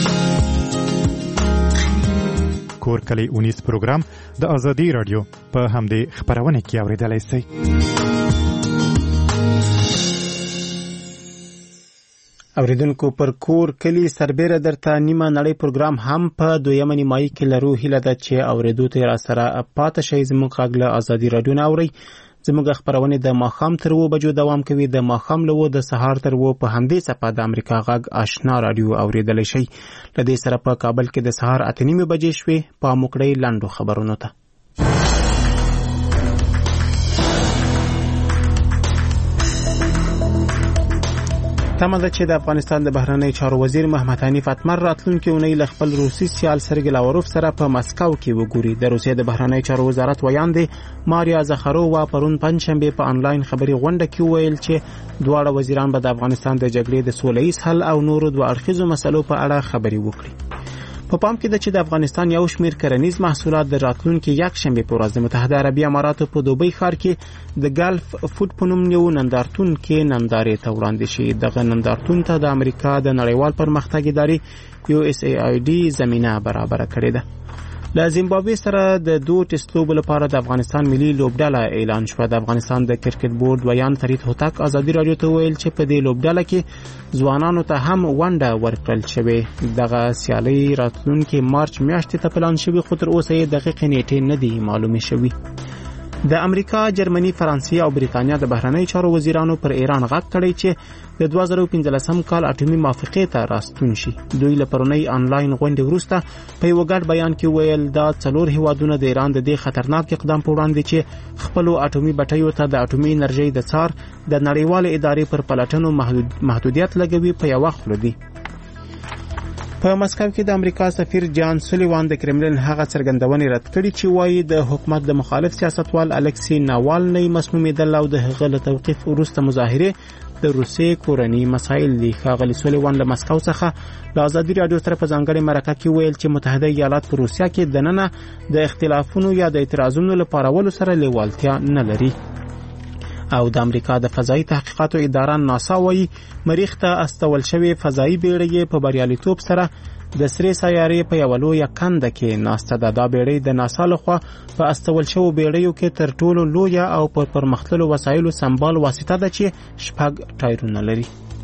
کور کلی اونیس پروګرام د ازادي رادیو په همدې خبرونه کې اوریدلای شئ. اوریدونکو پر کور کلی سربېره درته نیمه نړۍ پروګرام هم په دویمه نیمایي کې لرو. هیله ده چې اوریدو ته را سره پاتې شئ. زموږ غږ له ازادي رادیو نه اورئ. زموږ خبرونه د ماښام تر و بجو دوام کوي. د ماښام له و د سهار تر و په همدې صفه د امریکا غږ آشنا رادیو اوریدل شي. لدې سره په کابل کې د سهار اته نیمه بجې شوې. په موکړې لاندو خبرونو ته تمه ده چې د افغانستان د بهرنی چارو وزیر محمد حنیف اتمر راتلونکي اونۍ له خپل روسي سیال سرګی لاوروف سره په مسکو کې وګوري. د روسیې د بهرنی چارو وزارت ویاند ماریا زخرووا پرون پنځشنبه په انلاین خبري غونډه کې ویل چې دواړه وزیران به د افغانستان د جګړې د سوله ایز حل او نورو دوه اړخیزو مسلو په اړه خبري وکړي. په پام کې ده چې د افغانستان یو شمېر کرنیز محصولات د راتلونکي یک شنبه په ورځ د متحده عربي اماراتو په دوبۍ ښار کې د ګلف فود په نوم یو نندارتون کې نندارې ته وړاندې شي. دغه نندارتون ته د امریکا د نړیوال پرمختګ ادارې یو اس ای آی ډي زمينه برابر کړې ده. له زیمبابوې سره د دوه ټیسټ لوبو لپاره د افغانستان ملي لوبډله اعلان شوه. د افغانستان د کرکټ بورډ ویان فرید هوتک ازادي رادیو ته ویل چې په دې لوبډله کې ځوانانو ته هم ونډه ورکړل شوې. دغه سیالي راتلونکي مارچ میاشتې ته پلان شوی، خو تر اوسه یې دقیق نیټې نه دي معلومې شوې. د امریکا، جرمني، فرانسې او بریتانیا د بهرنی چارو وزیرانو پر ایران غږ کړی چې د دوه زره پنځلسم کال اټومي موافقې ته راستون شي. دوی له پرونی انلاین غونډې وروسته په یو ګډ بیان کې ویل دا څلور هیوادونه د ایران د دې خطرناک اقدام په وړاندې چې خپل اټومي بټیو ته د اټومي انرژي د څار د نړیوال ادارې پر پلټنو محدود محدودیت لګوي په یو وخت لدی. په مسکو کې د امریکا سفیر جان سولیوان د کرملین هغه څرګندونې رد کړې چې وایي د حکومت د مخالف سیاستوال الکسی ناوالنی مسمومیدل او د هغه له توقیف وروسته مظاهره د روسیې کورنی مسایل دي. ښاغلي سولیوان له مسکو څخه د ازادي رادیو سره په ځانګړي مرکه کې ویل چې متحده ایالات په روسیا کې دننه د اختلافونو یا د اعتراضونو لپاره ول سره لیوالتیا نه لري. او د امریکا د فضایي تحقیقاتو اداره ناسا وایي مریخ ته استول شوی فضایي بیړۍ په بریالیتوب سره د سری سیارې په یو لوی کنده کې ناسته ده. دا بیړۍ د ناسا لخوا په استول شوی بیړیو کې تر ټولو لوی او پر پرمختللو وسایلو سمبال واسطه ده چې شپږ ټایرونه لري.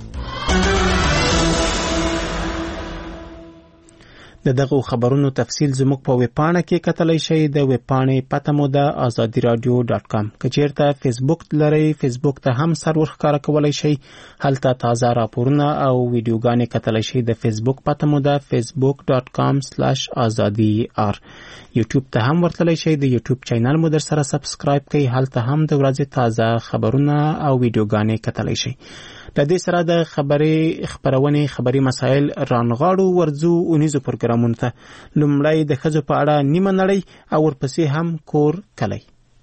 د دغه خبرونو تفصیل زموږ په ویب پاڼه کې کتلی شئ. د ویب پاڼې پته مو ده آزادی رادیو ډاټ کام. که چیرته فیسبوک لرئ، فیسبوک ته هم سر ورښکاره کولی شئ. هلته تازه راپورونه او ویډیوګانې کتلی شئ. د فیسبوک پته مو ده فیسبوک ډاټ کام سلاش آزادی آر. یوټیوب ته هم ورتلی شئ. د یوټیوب چینل مو در سره سبسکرایب کړئ. هلته هم د ورځې تازه خبرونه او ویډیوګانې کتلی شئ. د دې سره د خبري خبرونه خبري مسایل رانغاړو ورځو اونیزو پروګرامونو ته. لومړی د ښځو په اړه نیمه نړۍ او ورپسې هم کور کلی.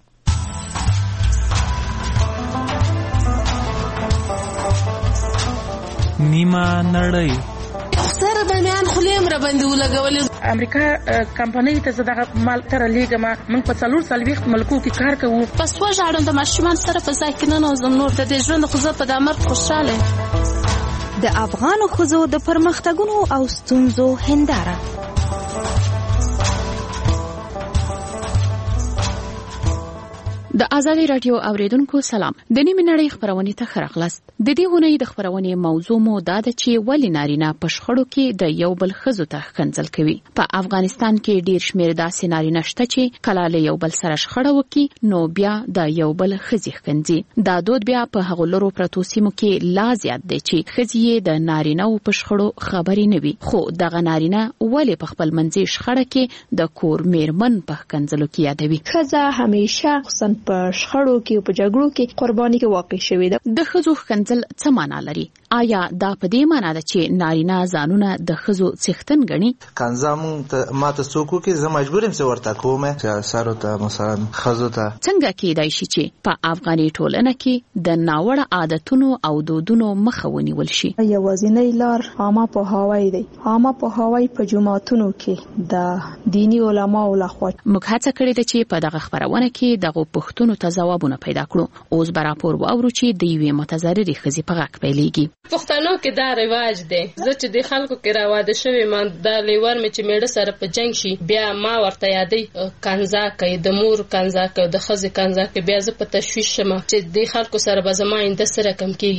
نیمه نړۍ سره باندې خلیم را باندې ولګول. امریکا کمپنۍ ته زداغه مال تر لیګما من په څلور سال وخت ملکو کې کار کوو. پس وا ژړم د ماشومان سره په ځای کې نه نوزم. نور د دې ژوند خو زه په دامر خوشاله. د افغان خزو د پرمختګونو او ستونزو هنداره. د ازادي رادیو اوریدونکو سلام. د نیمه نړۍ خبرونه ته خراغلاست. د دې غونې د خبرونه موضوع مو دا ده چې ولې نارینه په شخړو کې د یو بل ښځو ته ښکنځل کوي. په افغانستان کې ډیر شمیر داسې نارینه شته چې کله له یو بل سره شخړه وکړي نو بیا د یو بل ښځې ښکنځي. دا دود بیا په هغو لرو پرتو سیمو کې لا زیات دی چې ښځې د نارینه او په شخړو خبرې نه وي. خو دغه نارینه ولې په خپل منځي شخړه کې د کور میرمن په ښکنځلو کې یادوي. ښځه همیشه خصن په شخړو کې او په جګړو کې قرباني کې واقع شوې ده. د ښځو ښکنځل څه معنا لري؟ آیا دا په دې معنا ده چې نارینه ځانونه د ښځو څښتن ګڼي؟ کنځم ته ماته څوک کې زه مجبور یم چې ورته کوم چې سره ته مثلا ښځو ته څنګه کېدای شي چې په افغاني ټولنه کې د ناوړه عادتونو او دودونو مخه ونیول شي؟ یوازینی لار عامه پوهاوی دی. عامه پوهاوی په جماعتونو کې د دینی علماو لخوا. موږ هڅه کړې ده چې په دغه خبرونه کې دغه پوښتنو ته ځوابونه پیدا کړو. اوس به راپور واورو چې د یوې متضررې ښځې په غږ پیلېږي. پښتنو کې دا رواج دی. زه چې د خلکو کې راواده شوی ما دا لیور مې چې میړه سره په جنگ شي بیا ما ورته یادې کنځا کوي، د مور کنځا کوي، د ښځې کنځا کوي. بیا زه په تشویش شم چې د خلکو سره به زما انده سره کم کیږي.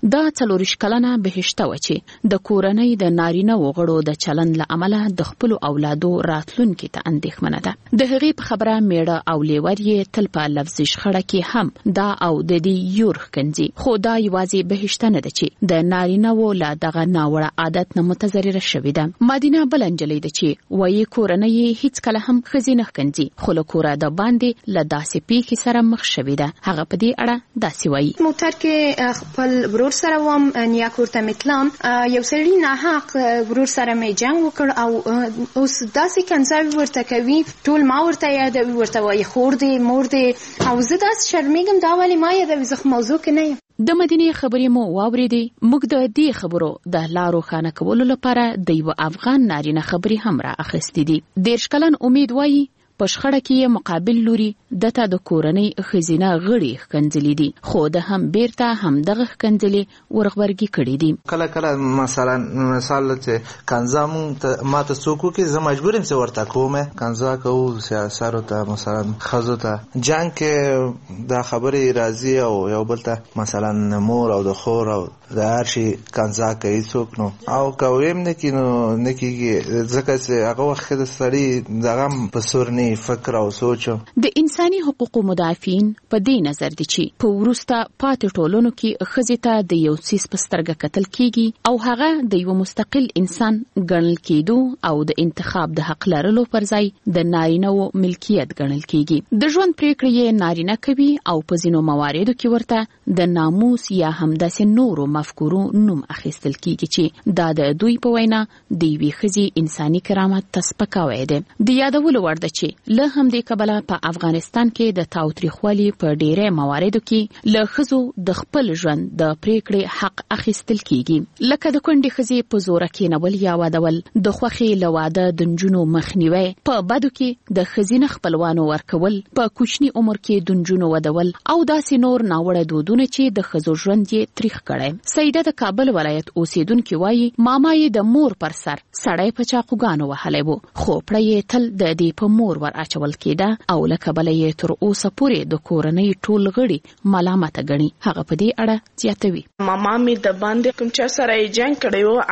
دا څلوریش کلنه بهشته و چې د کورنۍ د نارینه وغړو د چلند له امله د خپل اولادو راتلونکي ته اندېښمنه ده. د هغې په خبره میړه او لیور یې تل په لفظي شخړه کې هم دا او د دې یور ښکنځي، خو دا یوازې بهشته نه ده چې د نارینه و له دغه ناوړه عادت نه متضرره شوې ده. مدینه بل نجلۍ ده چې وایي کورنۍ یې هیڅکله هم ښځې نه ښکنځي، خو له کوره د باندې له داسې پیښې سره مخ شوې ده. هغه په دې اړه داسې وایي: موټر کې خپل ورور سره وم، نیا کور ته مې تلم، یو سړي ناحق ورور سره مې جنګ وکړ او اوس داسې کنځاوي ورته کوي، ټول ما ورته یادوي، ورته وایي خور دې مور دې، او زه داسې شرمېږم دا ولې ما یادوي، زه خو موضوع کې نه یم. د مدینې خبرې مو واورېدې. موږ د دې خبرو د لا روښانه کولو لپاره د یو افغان نارینه خبرې هم را اخیستې دي. دېرش کلن امید وایي په شخړه کې یې مقابل لوري دته د کورنۍ ښځینه غړي ښکنځلې دي، خو د هم بیرته همدغه ښکنځلې ورغبرګي کړي دي. کله کله مثلا مثال چې کنځا مونږ ما ته څوک وکړي، زه مجبور یم چې ورته کوم. کنځا کوو سیاسارو ته، مثلا ښځو ته جنګ کې دا خبرې راځي او یو بل ته مثلا مور او د خور او د هر شي کنځا کوي څوک، نو او که ویم نه کي نو نه کېږي، ځکه چې هغه وخت د سړي دغه په سورني فکر او سوچو. د انساني حقوقو مدافعین په دې نظر دي چې په وروسته پاتې ټولنو کې ښځې ته د یو څیز په سترګه کتل کیږي او هغه د یو مستقل انسان ګڼل کېدو او د انتخاب د حق لرلو پر ځای د نارینه‌و ملکیت ګڼل کیږي. د ژوند پریکړې یې نارینه کوي او په ځینو مواردو کې ورته د ناموس یا همداسې نورو مفکورو نوم اخیستل کیږي چې دا د دوی په وینا د یوې ښځې انساني کرامت ته سپکاوی دی. د یادولو وړ ده چې له همدې کبله په افغانستان کې د تاوتریخوالي په ډیری مواردو کې له ښځو د خپل ژوند د پریکړې حق اخیستل کیږي، لکه د کونډې ښځې په زوره کېنول یا وادول، د خوښې له واده د نجونو مخنیوی، په بدو کې د ښځینه خپلوانو ورکول، په کوچني عمر کې د نجونو ودول او داسې نور ناوړه دودونه چې د ښځو ژوند یې تریخ کړی. سیده د کابل ولایت اوسیدونکي وایي ماما یې د مور پر سر سړی په چاقوګانو وهلی و، خو پړه یې تل د دې په مور ور اچول کېده او له کبله یې تر اوسه پورې د کورنۍ ټول غړي ملامته ګڼي. هغه په دې اړه زیاتوي: ماما مې د باندې کوم چا سره یې جنګ کړی و،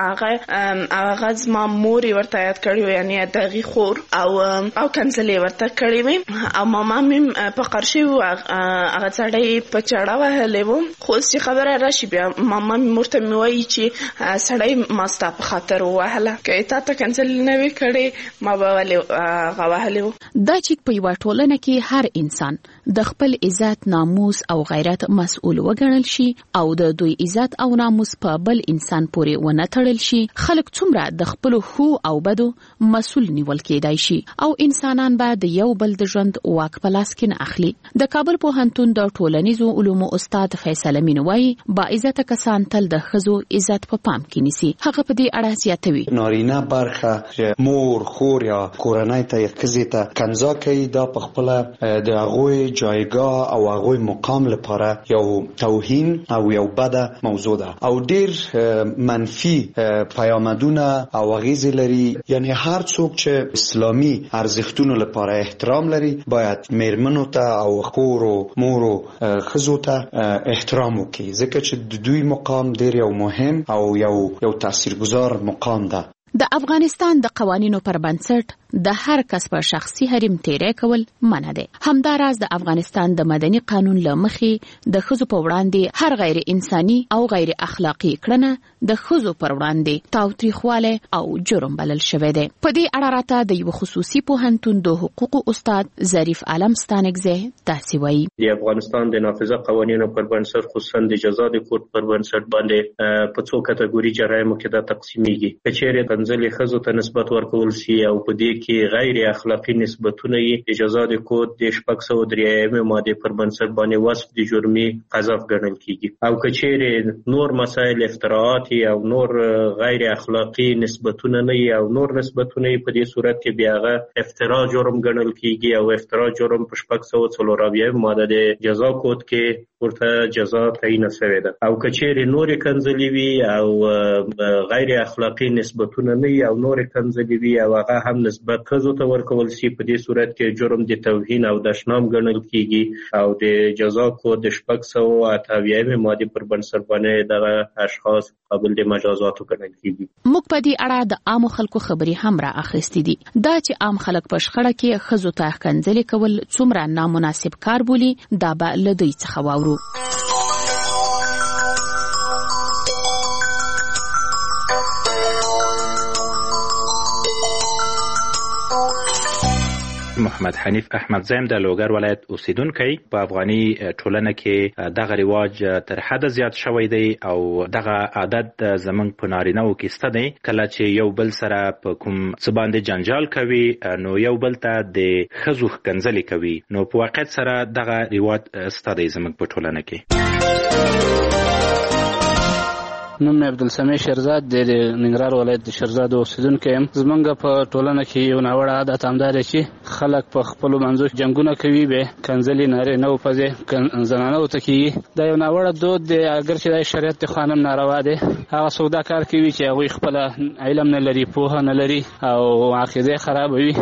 هغه هغه زما مور یې ورته یاد کړی و، یعنې د هغې خور او او کنځلې ورته کړې وې، او ماما مې په قرشي و، هغه سړی په چاړه وهلی و. خو اوس چې خبره راشي بیا ماما مې مور ته مې وایي چې سړی ما ستا په خاطر ووهله، که یې تا ته کنځلې نه وې کړې ما به ولې هغه وهلی و. دا چې په یوه ټولنه کې هر انسان د خپل عزت، ناموس او غیرت مسؤل وګڼل شي او د دوی عزت او ناموس په بل انسان پورې ونه تړل شي، خلک څومره د خپل ښو او بدو مسؤل نیول کېدای شي او انسانان به د یو بل د ژوند واک په لاس کې نه اخلي. د کابل پوهنتون د ټولنیزو علومو استاد فیصل امین وایي با عزت کسان تل د ښځو عزت په پام کې نیسي. هغه په دې اړه زیاتوي: نارینه برخه مور، خور یا کورنۍ ته ښځې ته کنځا کوي، دا په خپل د هغوی جایګاه او هغوی مقام لپاره یو توهین او یو بده موضوع ده او ډیر منفي پیامدونه او اغیزې لري. یعنی هر څوک چې اسلامي ارزښتونو لپاره احترام لري باید میرمنو ته او خور او مور او ښځو ته احترام وکړي، ځکه چې د دوی مقام ډیر یو مهم او یو یو تاثیرگذار مقام ده. د افغانستان د قوانینو پر بنسټ د هر کس په شخصي حریم تیری کول منع دی. همداراز د افغانستان د مدني قانون له مخې د ښځو په وړاندې هر غیر انساني او غیر اخلاقی کړنه د ښځو پر وړاندې تاوتریخوالی او جرم بلل شوی دی. په دې اړه راته د یو خصوصي پوهنتون د حقوقو استاد ظریف عالم ستانکزی داسې وایي: د افغانستان د نافذه قوانینو پر بنسټ خصوصا د جزا د کوډ پر بنسټ باندې په څو کټګوري جرایمو کې دا تقسیمیږي. کچېرې کنځلې ښځو ته نسبت ورکول شي او په دې کې غیر اخلاقی نسبتونه یې د جزا د کوډ د شپږ سوه درېیمې مادې پر بنسټ باندې وصف د جرمي قذف ګڼل کیږي. او کچېرې نور مسایل افتراعات او نور غیر اخلاقی نسبتونه نه او نور نسبتونه په دې صورت کې بیا هغه افترا جرم ګڼل کیږي او افترا جرم په شپږ سوه څلور اویایم ماده د جزا کوډ کې ورته جزا تعیین شوې ده. او کچېرې نورې کنځلې وي او غیر اخلاقی نسبتونه نه او نورې کنځلې وي او هغه هم نسبت نسبت ښځو ته ورکول شي، په دې صورت کې جرم د توهین او د شنام ګڼل کیږي او د جزا کود د شپږ سوه اته اویایم مادې پر بنسټ باندې دغه اشخاص قابل د مجازاتو ګڼل کیږي. موږ په دې اړه د عامو خلکو خبرې هم را اخیستې دي. دا چې عام خلک په شخړه کې ښځو ته ښکنځلې کول څومره نامناسب کار بولي، دا به له دوی څخه واورو. محمد حنیف احمد زیم د لوګر ولایت اوسیدونکی. په افغاني ټولنه کې دغه رواج تر حد زیات شوی دی او دغه عادت زمونږ په نارینه‌و کې شته دی. کله چې یو بل سره په کوم څه باندې جنجال کوي نو یو بل ته د ښځو ښکنځلې کوي، نو په واقعیت سره دغه رواج شته دی زمونږ په ټولنه کې. نوم مې عبدالسمیع شیرزاد د ننګرهار ولایت د شیرزاد اوسیدونکی یم. زمونږ په ټولنه کې یو ناوړه عادت همدا دی چې خلک په خپلو منځو جنګونه کوي، به کنځلې نارینه و پزې زنانه ته کېږي. دا یو ناوړه دود دی، اگر چې د شریعت د خوا هم ناروا دی. هغه څوک دا کار کوي چې هغوی خپله علم نه لري، پوهه نه لري او عقیده خرابوي.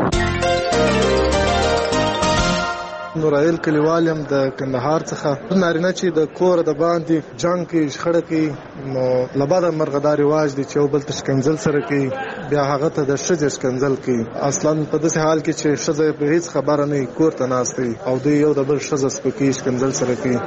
نورایل کلیوالم د کندهار څخه. نارینه چې د کور د باندې جنگ کې شخړه کوي نو لباده مرغه دا رواج دی چې یو بل ته ښکنځل سره کوي، بیا هغه ته د ښځې ښکنځل کوي. اصلا په داسې حال کې چې ښځه په هیڅ خبره نه کور ته ناست وي او دوی یو د بل ښځه سپکوي، ښکنځل سره کوي.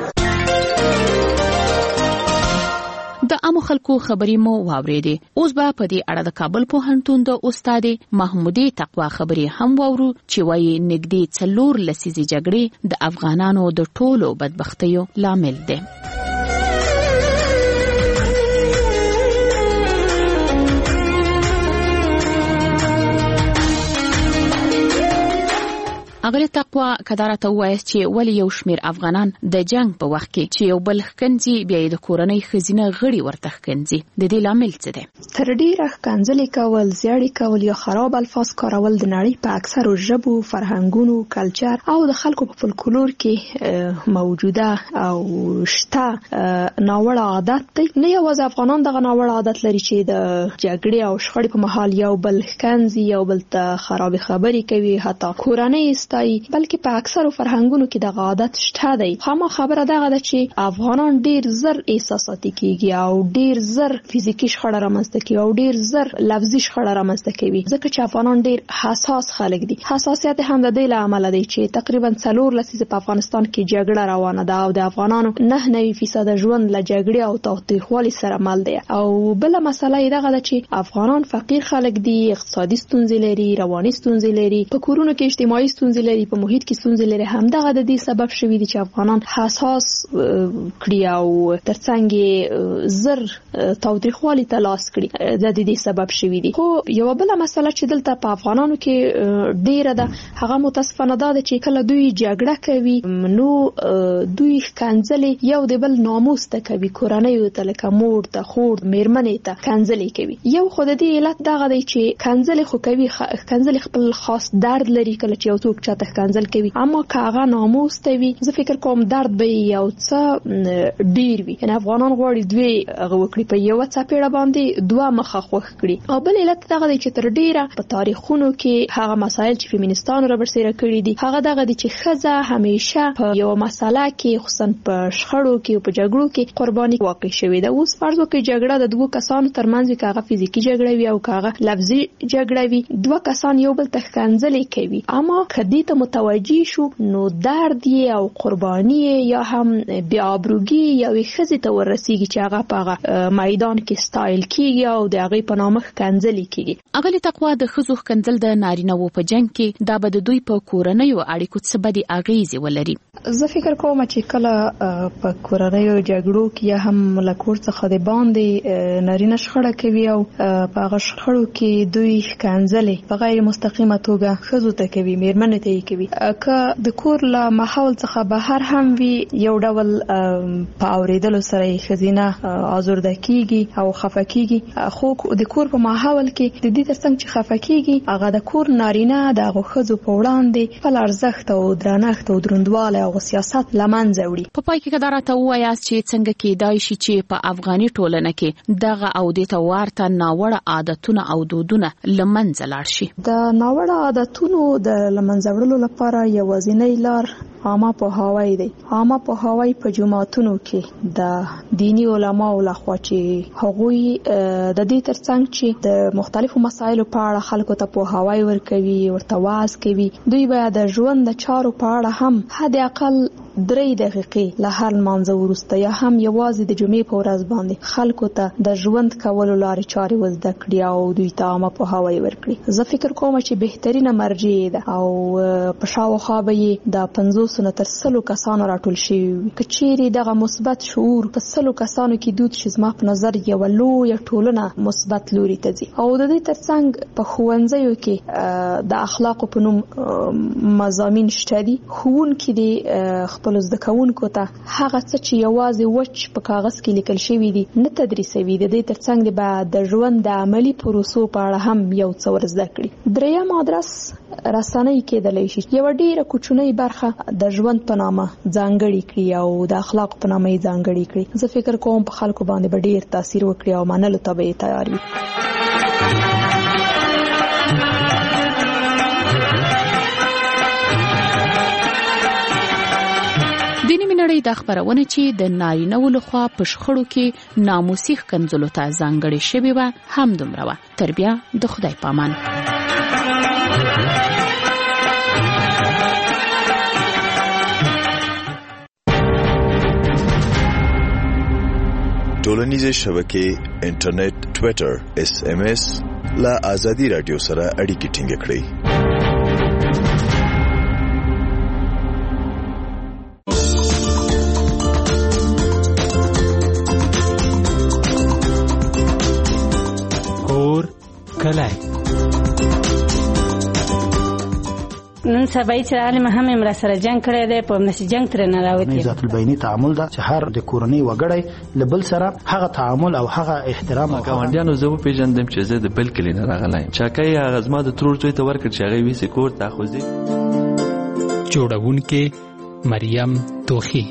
د عامو خلکو خبرې مو واورېدې. اوس به په دې اړه د کابل پوهنتون د استاد محمودي تقوا خبرې هم واورو چې وایي نږدې څلور لسیزې جګړې د افغانانو د ټولو بدبختیو لامل دی. اغلی تقوا کدارته وایي چې ولی یو شمیر افغانان د جنگ په وخت کې چې یو بل ښکنځي بیا د کورنۍ خزینه غړي ورته ښکنځي، د دې لامل څه دی؟ تر ډیره ښکنځلې کول، زیاړې کول یا خراب الفاظ کارول د نړۍ په اکثرو ژبو، فرهنګونو، کلچر او د خلکو په فولکلور کې موجوده او شته ناوړه عادت دی. نه یوازې افغانان دغه ناوړه عادت لري چې د جګړې او شخړې په مهال یو بل ښکنځي، یو بل ته خرابې خبرې کوي، حتی کورنۍ بلکې په اکثرو فرهنګونو کې دغه عادت شته دی. خامہ خبره دغه ده چې افغانان ډیر زر احساساتي کیږي او ډیر زر فزیکی شخړه رامنځته کوي او ډیر زر لفظي شخړه رامنځته کوي، ځکه چې افغانان ډیر حساس خلک دي. حساسیت هم د دې له امله دی چې تقریبا څلور لسیزې په افغانستان کې جګړه روانه ده او د افغانانو نه نوي فیصد ژوند له جګړې او تاوتریخوالي سره مل دی. او بل مسله یې دغه ده چې افغانان فقیر خلک دي، اقتصادي ستونزې لري، رواني ستونزې لري، په کورونو کې اجتماعي ستونزې لري، په محیط کې ستونزې لري. همدغه د دې سبب شوی دی چې افغانان حساس کړي او ترڅنګ زر تاوتریخوالي ته لاس کړي، د دې سبب شوی دی. خو یو بل مسله چې دلته په افغانانو کې ډیره ده هغه متاسفانه ده چې کله دوی جګړه کوي نو دوی ښکنځلې یو د بل ناموس ته کوي، کورنۍ ته لکه مور ته، خور، میرمنې ته ښکنځلې کوي. یو خو د دې علت دغه دی چې ښکنځلې خو کوي، ښکنځلې خپل خاص درد لري کله چې یو څوک چاته ښکنځل کوي، اما که هغه ناموس ته وي زه فکر کوم درد به یو څه ډیر وي. یعنې افغانان غواړي دوی هغه وکړي په یوه څپېړه باندې دوه مخه خوښ کړي. او بل علت دغه دی چې تر ډیره په تاریخونو کې هغه مسایل چې فیمینیستانو رابرسېره کړي دي هغه دغه دی چې ښځه همیشه په یوه مسله کې خصوصا په شخړو کې او په جګړو کې قرباني واقع شوې ده. اوس فرض وکړئ جګړه د دوه کسانو ترمنځ وي، که هغه فزیکي جګړه وي او که هغه لفظي جګړه وي، دوه کسان یو بل ته ښکنځلې کوي، اما که دې ته متوجه شو نو درد یې او قرباني یا هم بیا ابروګي یوې ښځې ته ورسیږي چې هغه په هغه میدان کې ستایل کیږي او د هغې په نامه ښکنځلې کیږي. اغلی تقوا د ښځو ښکنځل د نارینه‌وو په جنګ کې دا به د دوی په کورنیو اړیکو څه بدې اغیزې ولري؟ زه فکر کوم چې کله په کورنیو جګړو کې یا هم له کور څخه د باندې نارینه شخړه کوي او په هغه شخړو کې دوی ښکنځلې په غیر مستقیمه توګه ښځو ته کوي، میرمنې ته مرګي کوي. که د کور له ماحول څخه بهر هم وي یو ډول په اوریدلو سره خزینه آزرده کیږي او خفه کیږي، خو د کور په ماحول کې د دې ترڅنګ چې خفه کیږي هغه د کور نارینه د غوښځو په وړاندې په ارزښت او درنښت او دروندواله او سیاست لمنځه وړي. په پای کې کدارته وایاست چې څنګه کېدای شي چې په افغاني ټولنه کې دغه او د توارته ناوړه عادتونه او دودونه لمنځه لاړ شي. د ناوړه عادتونو د لمنځه وړلو لپاره یوازینی لار عامه پوهاوی دی. عامه پوهاوی په جماعتونو کې د دینی علماو لخوا چې هغوی د دې ترڅنګ چې د مختلفو مسایلو په اړه خلکو ته پوهاوی ورکوي، ورته واعظ کوي، دوی باید د ژوند د چارو په اړه هم حد اقل درې دقیقې له هر لمانځه وروسته یا هم یوازې د جمعې په ورځ باندې خلکو ته د ژوند کولو لارې چارې وزده کړي او دوی ته عامه پوهاوی ورکړي. زه فکر کوم چې بهترینه مرجع ده او په شاوخوا به یې د پنځوسو نه تر سلو کسانو راټول شوي وي. که چیرې دغه مثبت شعور په سلو کسانو کې دود شي، زما په نظر یوه لویه ټولنه مثبت لوري ته ځي. او د دې ترڅنګ په ښوونځیو کې د اخلاقو په نوم مضامین شته دي. ښوونکي دې خپل زده کوونکو ته هغه څه چې یوازې وچ په کاغذ کې لیکل شوي دي نه تدریسوي، د دې ترڅنګ د بعد د ژوند د عملی پروسو په اړه هم یو څه ور زده کړي. دریم ادرس رسنۍ کېدلی شي یوه ډیره کوچنۍ برخه د ژوند په نامه ځانګړې کړي او د اخلاق په نامه یې ځانګړې کړي. زه فکر کوم په خلکو باندې به ډیر تاثیر وکړي او منلو ته به یې تیار وي. نړۍ دا خبرونه چې د نارینه‌و لخوا په شخړو کې ناموسي ښکنځلو ته ځانګړې شوې وه هم دومره وه. تر بیا د خدای په امان. ټولنیزې شبکې، انټرنیټ، ټویټر، اس ام اس لا ازادي رادیو سره اړیکې ټینګ کړئ. کلای نن سبا چې عالم هم امر سره جنگ کړی دی، په نس جنگ تر نه راوتی. ذات البینی تعامل دا چې هر د کورنۍ وګړی لبل سره هغه تعامل او هغه احترام او ګاونډیانو زه په پیژندم چې زه د بل کلی نه راغلی چاکای هغه زما د ترور ځای ته ورکړ چې هغه ویسې کور ته خوځي. جوړونکې مریم توخی.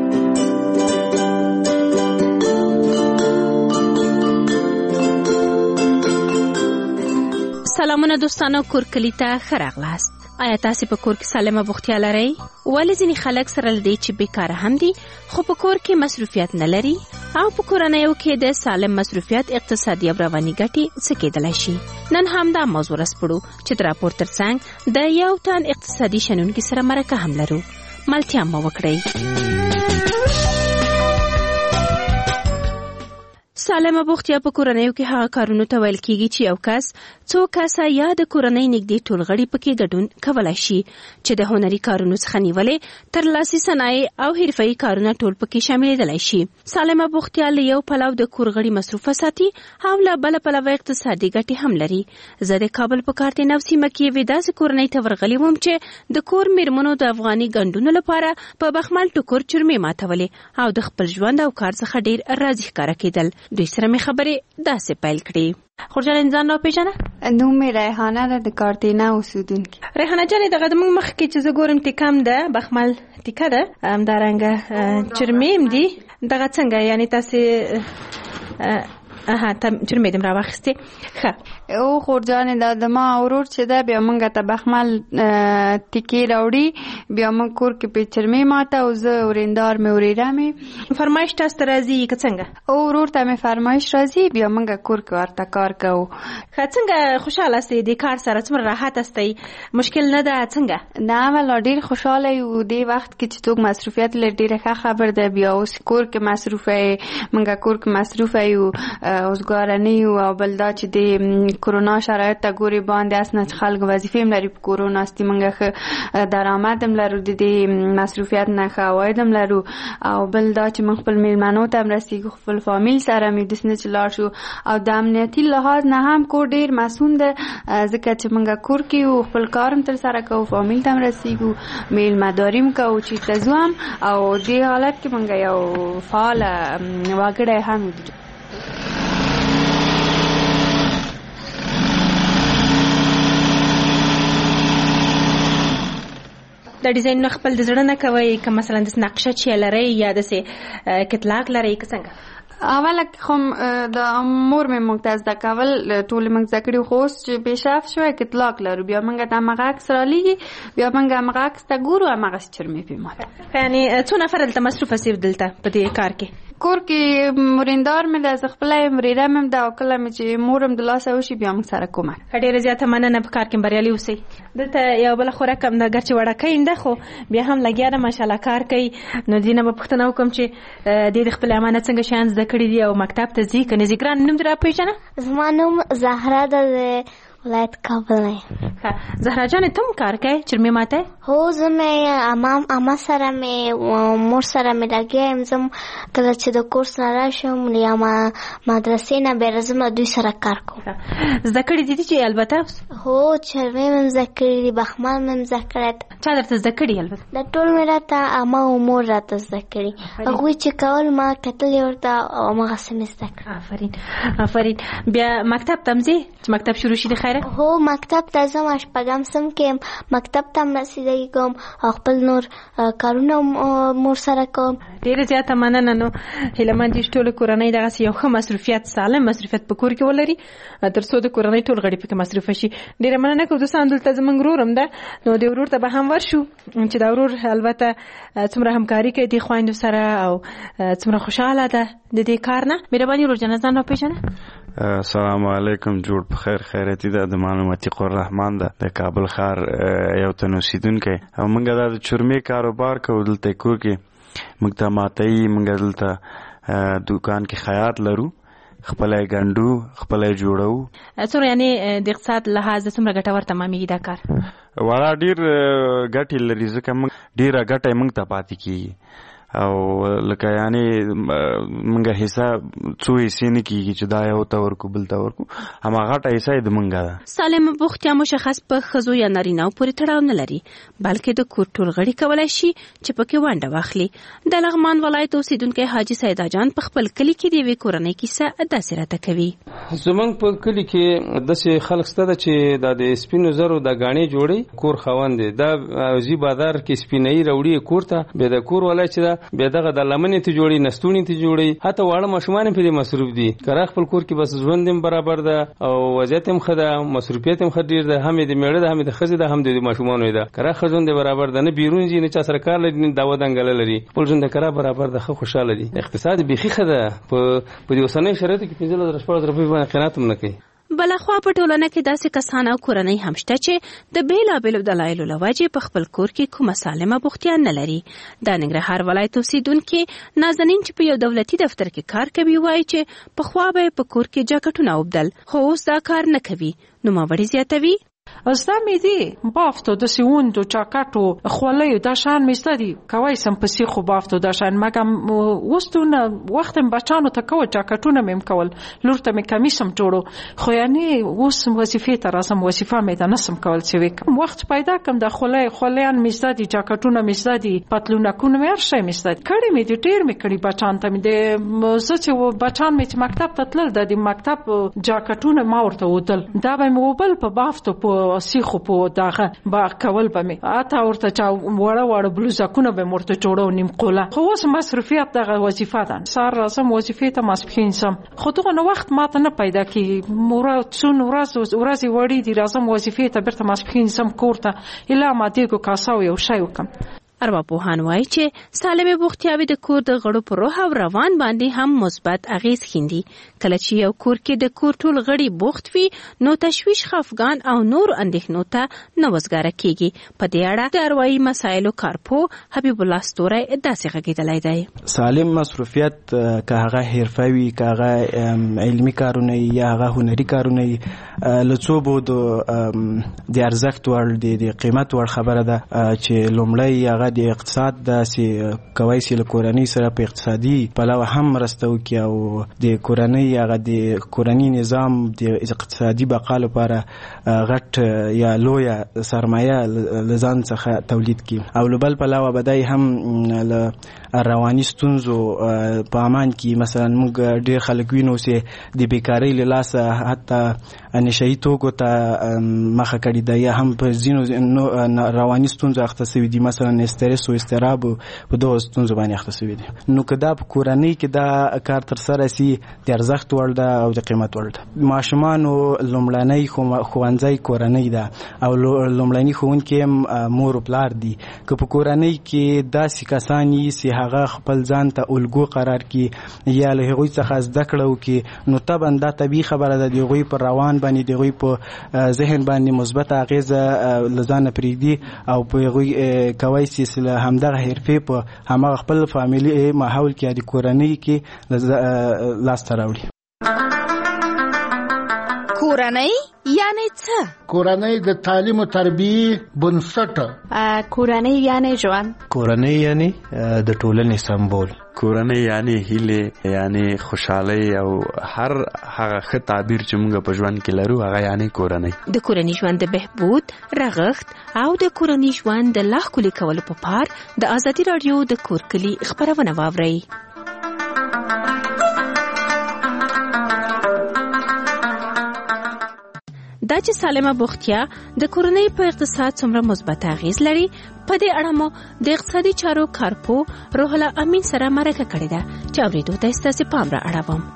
سلامونه دوستانو، کور کلی ته ښه راغلاست. آیا تاسو په کور کې سالمه بوختیا لرئ؟ ولې ځینې خلک سره لدی چې بیکاره هم دي خو په کور کې مصروفیت نه لري او په کورنیو کې د سالم مصروفیت اقتصادي او رواني ګټې څه کېدلی شي؟ نن هم دا موضوع راسپړو چې د راپور ترڅنګ د یو تن اقتصادي شنونکي سره مرکه هم لرو. ملتیا مو وکړئ. سالمه بوختیا په کورنیو کې هغه کارونو ته ویل کیږي چې یو کس څو کسه یا د کورنۍ نږدې ټول غړي پکې ګډون کولای شي چې د هنري کارونو څخه نیولې تر لاسي صنایع او حرفه‌ایي کارونه ټول پکې شاملېدلی شي. سالمه بوختیا له یو پلو د کور غړي مصروفه ساتي او له بل پلوه اقتصادي ګټې هم لري. زه د کابل په کارتنو سیمه کې یوې داسې کورنۍ ته ورغلې وم چې د کور میرمنو د افغاني ګنډونو لپاره په بخمل ټوکر چرمې ماتولې او د خپل ژوند او کار څخه ډیر راضي ښکاره کېدل. دوی سره مې خبرې داسې پیل کړې. خورجان انسان را پیژنه؟ نوم مې ریحانه ده، د کارتینا اوسیدونکي. ریحانه جانې دغه د موږ مخکې چې زه ګورم ټیکم ده، بخمل ټیکه ده، همدارنګه چرمیم دي. دغه څنګه یعنې تاسې اها ته چرمې دم راواخیستې؟ ښه او خورجانې دا د ما ورور چې ده بیا موږ ته بخمل ټیکې راوړي، بیا موږ کور کې پې چرمې ماته او زه ورېندار مې ورېره مې. فرمایش تاسو ته راځي که څنګه؟ او ورور ته مې فرمایش راځي، بیا موږ کور کې ورته کار کوو. ښه څنګه خوشحاله استئ د کار سره؟ څومره راحت استئ؟ مشکل نه ده څنګه؟ نه والا ډېر خوشحاله یو. دې وخت کې چې څوک مصروفیت لري ډېره ښه خبر ده. بیا اوس کور کې مصروفه یې، موږ کور کې مصروفه یو، اوسګارنی او بل دا چې د کورونا شرایط ته ګوري باندې اسنه خلک وظیفې هم لري په کورونا ستې منګه درآمد هم لرو د دې مصروفیت نه عواید هم لرو او بل دا چې موږ خپل میلمنو ته هم رسیږو خپل فامیل سره مې داسې نه چې لاړ شو او د امنیتي لحاظ نه هم کور ډېر مسئول ده ځکه چې موږ کور کې یو خپل کار هم ترسره کوو فامیل ته هم رسیږو میلمهداري هم کوو چېرته ځو هم او دې حالت کې موږ یو فعاله وګړی هم د ډیزاین نه خپل د زړه نه کوي که مثلا د نقشه چې لري یا د کتلاک لري که څنګه اوله خو د مور مې موږ ته زده کول ټولې موږ زده کړي خو اوس چې پیشرفت شوی کتلاک لرو بیا موږ د همغه عکس رالیږي بیا موږ همغه عکس ته ګورو همغسې چرمې پې مال یعنې څو نفر دلته مصروفه سي دلته په دې کار کې کور کې مریندار مې ده زه خپله یم مریره مې هم ده او کله مې چې مور هم د لاسه وشي بیا موږ سره کومک ډېره زیاته مننه په کار کې بریالي اوسئ دلته یو بله خوراک هم ده ګرچې وړکۍ ده خو بیا هم لګیا ده ماشاءالله کار کوي نو دې نه به پوښتنه وکړم چې دې د خپل امانت څنګه شیان زده کړي دي او مکتب ته ځي که نه ځي ګرانه نوم دې راپېژنه زما نوم زهره ده د ولایت کابل نه زهرا جانې ته هم کار کوې چرمې ماتی هو زه مې اما اما سره مې مور سره مې لګیا یم زه کله چې د کورس نه راشم یا مدرسې نه بیا راځم دوی سره کار کوم زده کړي دي چې البته هو چرمې مې هم زده کړي دي بخمال مې هم زده کړی چا درته زده کړي البته دا ټول مې راته اما او مور راته زده کړي هغوی چې کول ما کتلې ورته او همغسې مې زده کړي آفرین آفرین بیا مکتب ته هم ځې چې مکتب شروع شي د خیره هو مکتب ته ځم شپږم سم کې مکتب ته هم رسیدګي کوم او خپل نور کارونه مور سره کوم ډېره زیاته مننه نو هیله مند چې ټوله کورنۍ دغسې یو ښه مصروفیت سالم مصروفیت په کور کې ولري تر څو د کورنۍ ټول غړي پکې مصروفه شي ډېره مننه کوم دوستان دلته زموږ ورور هم ده نو د ورور ته به هم ورشو چې دا ورور البته څومره همکاري کوي د خویندو سره او څومره خوشحاله ده د دې کار نه مهرباني ورور جانه ځان راپېژنه السلام علیکم جوړ په خیر خیرتي ده د معلوماتي قر رحمان ده د کابل ښار یو تن اوسېدونکی او موږ دا د چرمې کاروبار کوو دلته کور کې موږ ته ماتۍ موږ دلته دوکان کې خیاط لرو خپله یې ګنډو خپله یې جوړوو څومره یعنې د اقتصاد لحاظ څومره ګټور تمامېږي دا کار والا ډېر ګټې لري ځکه موږ ډېره ګټه یې موږ ته پاتې کېږي او لکه یعنې موږ حصه څو حصې نه کېږي چې دا یو ته ورکو بل ته ورکو همه غټه حصه یې د موږ ده سالمه بوختیا مشخص په ښځو یا نارینهو پورې تړاو نه لري بلکې د کور ټول غړي کولی شي چې پکې ونډه واخلي د لغمان ولایت اوسېدونکی حاجي سیدا جان په خپل کلي کې د یوې کورنۍ کیسه داسې راته کوي زموږ په کلي کې داسې خلک شته ده چې دا د سپینو زرو د ګاڼې جوړوي کور خاوند دی دا ځي بازار کې سپینۍ راوړي کور ته بیا د کور والا چې ده بیا دغه د لمنې ته جوړي نستونې ته جوړي حتی واړه ماشومان پرې مصروف دي که خپل کور کې بس ژوند هم برابر ده او وضعیت هم ښه ده مصروفیت هم ښه ډېر ده هم یې د میړه ده هم یې د ښځې ده هم د ماشومانو ده که ښه ژوند یې برابر ده نه بیرون ځي نه چا سره کار لري نه دعوه دنګله لري خپل ژوند د کرا برابر ده ښه خوشحاله دي اقتصاد بیخي ښه ده په دې اوسنیو شرایطو کې پنځه زره شپږ زره روپۍ باندې قناعت هم نه کوي بلخوا په ټولنه کې داسې کسان او کورنۍ هم شته چې د بېلابېلو دلایلو له وجې په خپل کور کې کومه سالمه بوختیا نه لري د ننګرهار ولایت اوسېدونکي نازنین چې په یو دولتي دفتر کې کار کوي وایي چې پخوا به یې په کور کې جاکټونه اوبدل خو اوس دا کار نه کوي نوموړې زیاتوي زده مې دي بافتو داسې وندو جاکټو خولیو دا شیان مې زده دي کوی سم په سیخو بافتو دا شیان مګم اوس دونه وخت مې بچانو ته کوه جاکټونه مې هم کول لور ته مې کمیس هم جوړو خو یعنې اوس وظیفې ته راځم وظیفه مې ده نسم کول چې وکړم وخت پیدا کړم د خولی خولیان مې زده دي جاکټونه مې زده دي پتلونکونه مې هر شی مې زده دي کړي مې دي ډېر مې کړي بچان ته مې د زه چې بچان مې چې مکتب ته تلل د مکتب جاکټونه ما ورته ودل دا به مې وبل په بافتو په سیخو په دغه با کول به مې اته ورته چا وړه وړه بلوزکونه به ورته جوړو نیم قوله خو اوس مصروفیت دغه وظیفه ده سهار راځم وظیفې ته ماسپښین ځم خو دغه وخت ماته نه پیدا کېږي مورا څو ورځ ورځې وړې دي راځم وظیفې ته بیرته ماسپښین ځم کور ته الا ما دیګو کاساو یو شی وکړم ارواپوهان وایي چې سالمه بوختیاوي د کور د غړو په روح او روان باندې هم مثبت اغیز ښیندي. کله چې یو کور کې د کور ټول غړي بوخت وي نو تشویش، خفګان او نور اندېښنو ته نه وزګاره کیږي. په دې اړه د اروايي مسایلو کارپو حبیب الله ستوری داسې غږېدلی دی. سالم مصروفیت که هغه حرفوي، که هغه علمي کارونه یا هغه هنري کارونه له څو بودو د ارزښت وړ د قیمت وړ خبره ده چې لومړی هغه د اقتصاد داسې کوای شي له کورنۍ سره په اقتصادي پلوه هم مرسته وکړي او د کورنۍ هغه د کورنۍ نظام د اقتصادي بقا لپاره غټ یا لویه سرمایه له ځان څخه تولید کړي. او له بل پلوه به دی هم له رواني ستونزو په امان کې مثلا موږ ډېر خلک وینو چې د بیکارۍ له لاسه حتی نشهیي توکو ته مخه کړې ده یا هم په ځینو رواني ستونزو اخته سوي دي، مثلا استرس او اضطراب په دغو ستونزو باندې اخته سوي دي. نو که دا په کورنۍ کې دا کار ترسره سي د ارزښت وړ ده او د قیمت وړ ده. ماشومانو لومړنی ښوونځی کورنۍ ده او لومړني ښوونکي هم مور او پلار دي. که په کورنۍ کې داسې کسان وي چې هغه خپل ځان ته الګو قرار کړي یا له هغوی څخه زده کړه وکړي نو طبعا دا طبیعي خبره ده د هغوی په روان باندې، د هغوی په ذهن باندې مثبت اغیزه له ځانه پرېږدي او په هغوی کوای شي چې له همدغه حرفې په همغه خپل فامیلي ماحول کې د کورنۍ کې لاسته راوړي. کورنۍ یعنی څه؟ کورنۍ د تعلیم او تربیه بنسټ. کورنۍ یعنی ژوند. کورنۍ یعنی د ټولنې سمبول. کورنۍ یعنی هیله، یعنی خوشحالي او هر هغه ښه تعبیر چې موږ په ژوند کې لرو هغه یعنی کورنۍ. د کورنۍ ژوند د بهبود، رغښت او د کورنۍ ژوند د لا ښکلي کولو په پار د ازادي راډیو د کور کلي خپرونه واورئ. دا چې سالمه بوختیا د کورنۍ په اقتصاد څومره مثبت اغیز لري، په دې اړه مو د اقتصادي چارو کارپو روح الله امین سره مرکه کړې ده چې اورېدو ته ستاسو پام را اړوم.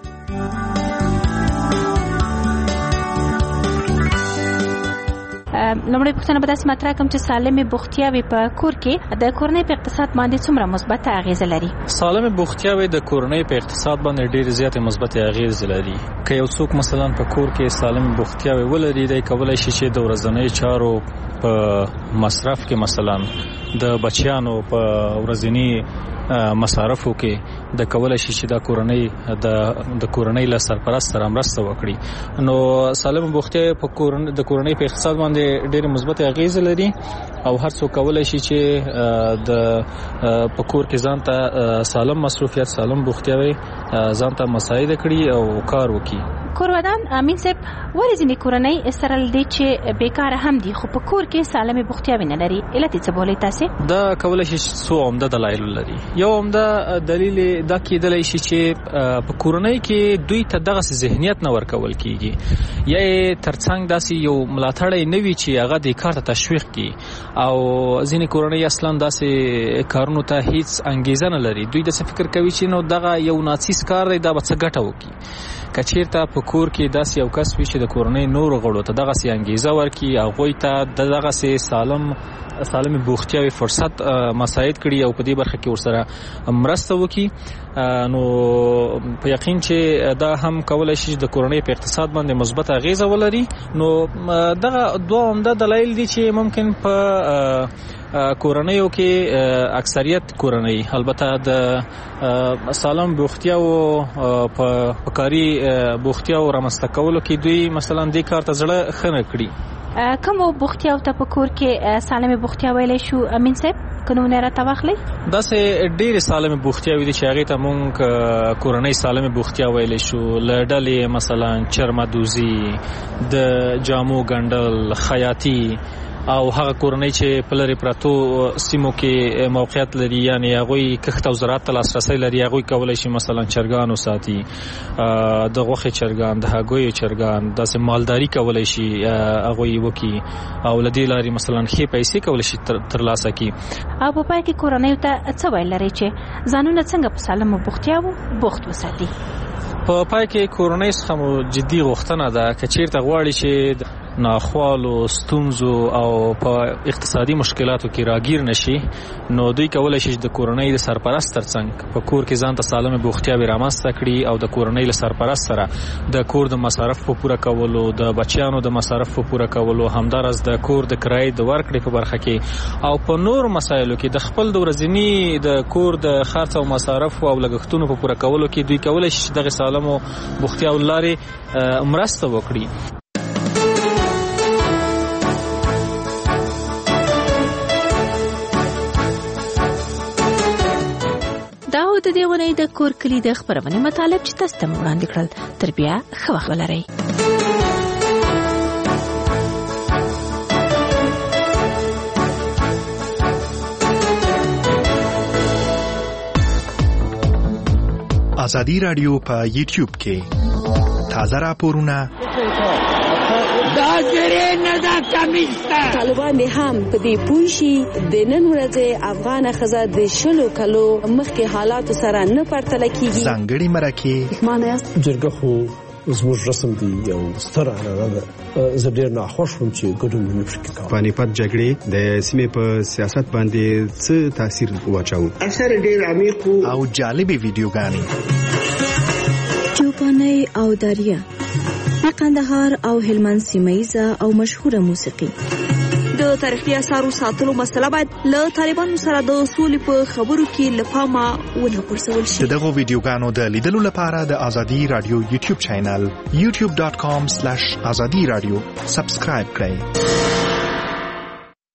لومړی پوښتنه به داسې مطرح کوم چې سالمه بوختیاوي په کور کې د کورنۍ په اقتصاد باندې څومره مثبت اغیز لري؟ سالمه بوختیاوي د کورنۍ په اقتصاد باندې ډېر زیات مثبت اغیز لري. که یو څوک مثلا په کور کې سالمه بوختیاوي ولري، دی کولای شي چې د ورځنۍ چارو په مصرف کې مثلا د بچیانو په ورځنی مصارفو کې د کولای شي چې د کورنۍ د د کورنۍ له سرپرست سره مرسته وکړي. نو سالمه بوختیا په کورنۍ د کورنۍ په اقتصاد باندې ډېر مثبت اغیز لري او هر څوک کولای شي چې د په کور کې ځان ته سالم مصروفیت، سالم بوختیاوي ځان ته مساعده کړي او کار وکړي. کورودان امین صاحب، ولې ځینې کورنۍ استرل دي چې بیکاره هم دي خو په کور کې سالمه بوختیاوي نه لري؟ علت څه بولئ تاسو؟ دا کولای شي څو عمده دلایل لري. یو عمده دلیل دا کېدلی شي چې په کورنۍ کې دوی ته دغه ذهنیت نه ورکول کیږي یا ترڅنګ داسې یو ملاتړی نه وي چې هغه د کار ته تشویق کړي او ځینې کورنۍ اصلا داسې کارونو ته هیڅ انګیزه نه لري. دوی داسې فکر کوي چې نو دغه یو ناڅیز کار دی، دا به څه ګټه وکړي. که چیرته په کور کې داسې یو کس وي چې د کورنۍ نورو غړو ته دغسې انګیزه ورکړي، هغوی ته دغسې سالم سالمې بوختیاوي فرصت مساعد کړي او په دې برخه کې ورسره مرسته وکړي، نو په یقین چې دا هم کولای شي د کورنۍ په اقتصاد باندې مثبت اغیزه ولري. نو دغه دوه عمده دلایل دي چې ممکن په کورنیو کې اکثریت کورنۍ البته د سالم بوختیاو په کاري بوختیاو رامنځته کولو کې دوی مثلا دې کار ته زړه ښه نه کړي. کوم بوختیاو ته په کور کې سالمه بوختیا ویلی شو امین صاحب؟ که نومونه راته واخلئ. داسې ډېرې سالمې بوختیاوې دي چې هغې ته مونږ کورنۍ سالمې بوختیا ویلی شو، له ډلې مثلا چرمدوزي، د جامو ګنډل، خیاطي او هغه کورنۍ چې په لرې پرتو سیمو کې موقعیت لري، یعنې هغوی کښت او زراعت ته لاسرسی لري، هغوی کولی شي مثلا چرګان وساتي، د غوښې چرګان، د هګیو چرګان، داسې مالداري کولی شي هغوی وکړي او له دې لارې مثلا ښې پیسې کولی شي ترلاسه کړي. او په پای کې کورنیو ته څه ویل لري چې ځانونه څنګه په سالمو بوختیاوو بوخت وساتي؟ په پای کې کورنۍ څخه مو جدي غوښتنه ده که چیرته غواړي چې ناخوالو ستونزو او په اقتصادي مشکلاتو کې راګیر نشي نو دوی کولای شي د کورنۍ د سرپرست ترڅنګ په کور کې ځان ته سالمه بوختیاوي رامنځته کړي او د کورنۍ له سرپرست سره د کور د مصارف په پوره کولو د بچیانو د مصارف په پوره کولو همدارس د کور د کرایې د ورکړې په برخه کې او په نور مسایلو کې د خپل د ورځنی د کور د خرڅ او مصارف او لګښتونو په پوره کولو کې دوی کولای شي دغه سالمو بوختیاو لارې مرسته وکړي. دا د دې ونې د کور کلی د خبرونه مطالب چې تاسو ته وړاندې کړل. تر بیا ښه وخت ولرئ. ازادي رادیو په یوټیوب کې تازه راپورونه دا زری نه دا کمیستا طالبان هم په دې پوښي د نن ورځې افغان خزه د شلو کلو مخکې حالات سره نه پرتل کیږي. ځانګړي مرکه معنی جرګه خو زموږ رسم دی یو ستر عنعنه ده. زه ډېر ناخوښ وم چې ګډون مې نه شو کولی. پانیپت جګړې د سیمې په سیاست باندې څه تاثیر واچاوه؟ اثر ډېر عمیق او جالبې ویډیوګانې چوپاني او داریا د قندهار او هلمند سیمایزه او مشهوره موسیقي. د تاریخي اثارو ساتلو مسله باید له طالبانو سره د سولې په خبرو کې له پامه ونه غورځول شي. دغه ویډیوګانو د لیدلو لپاره د ازادي رادیو یوټیوب چینل یوټیوب ډاټ کام سلیش ازادي رادیو سبسکرایب کړئ.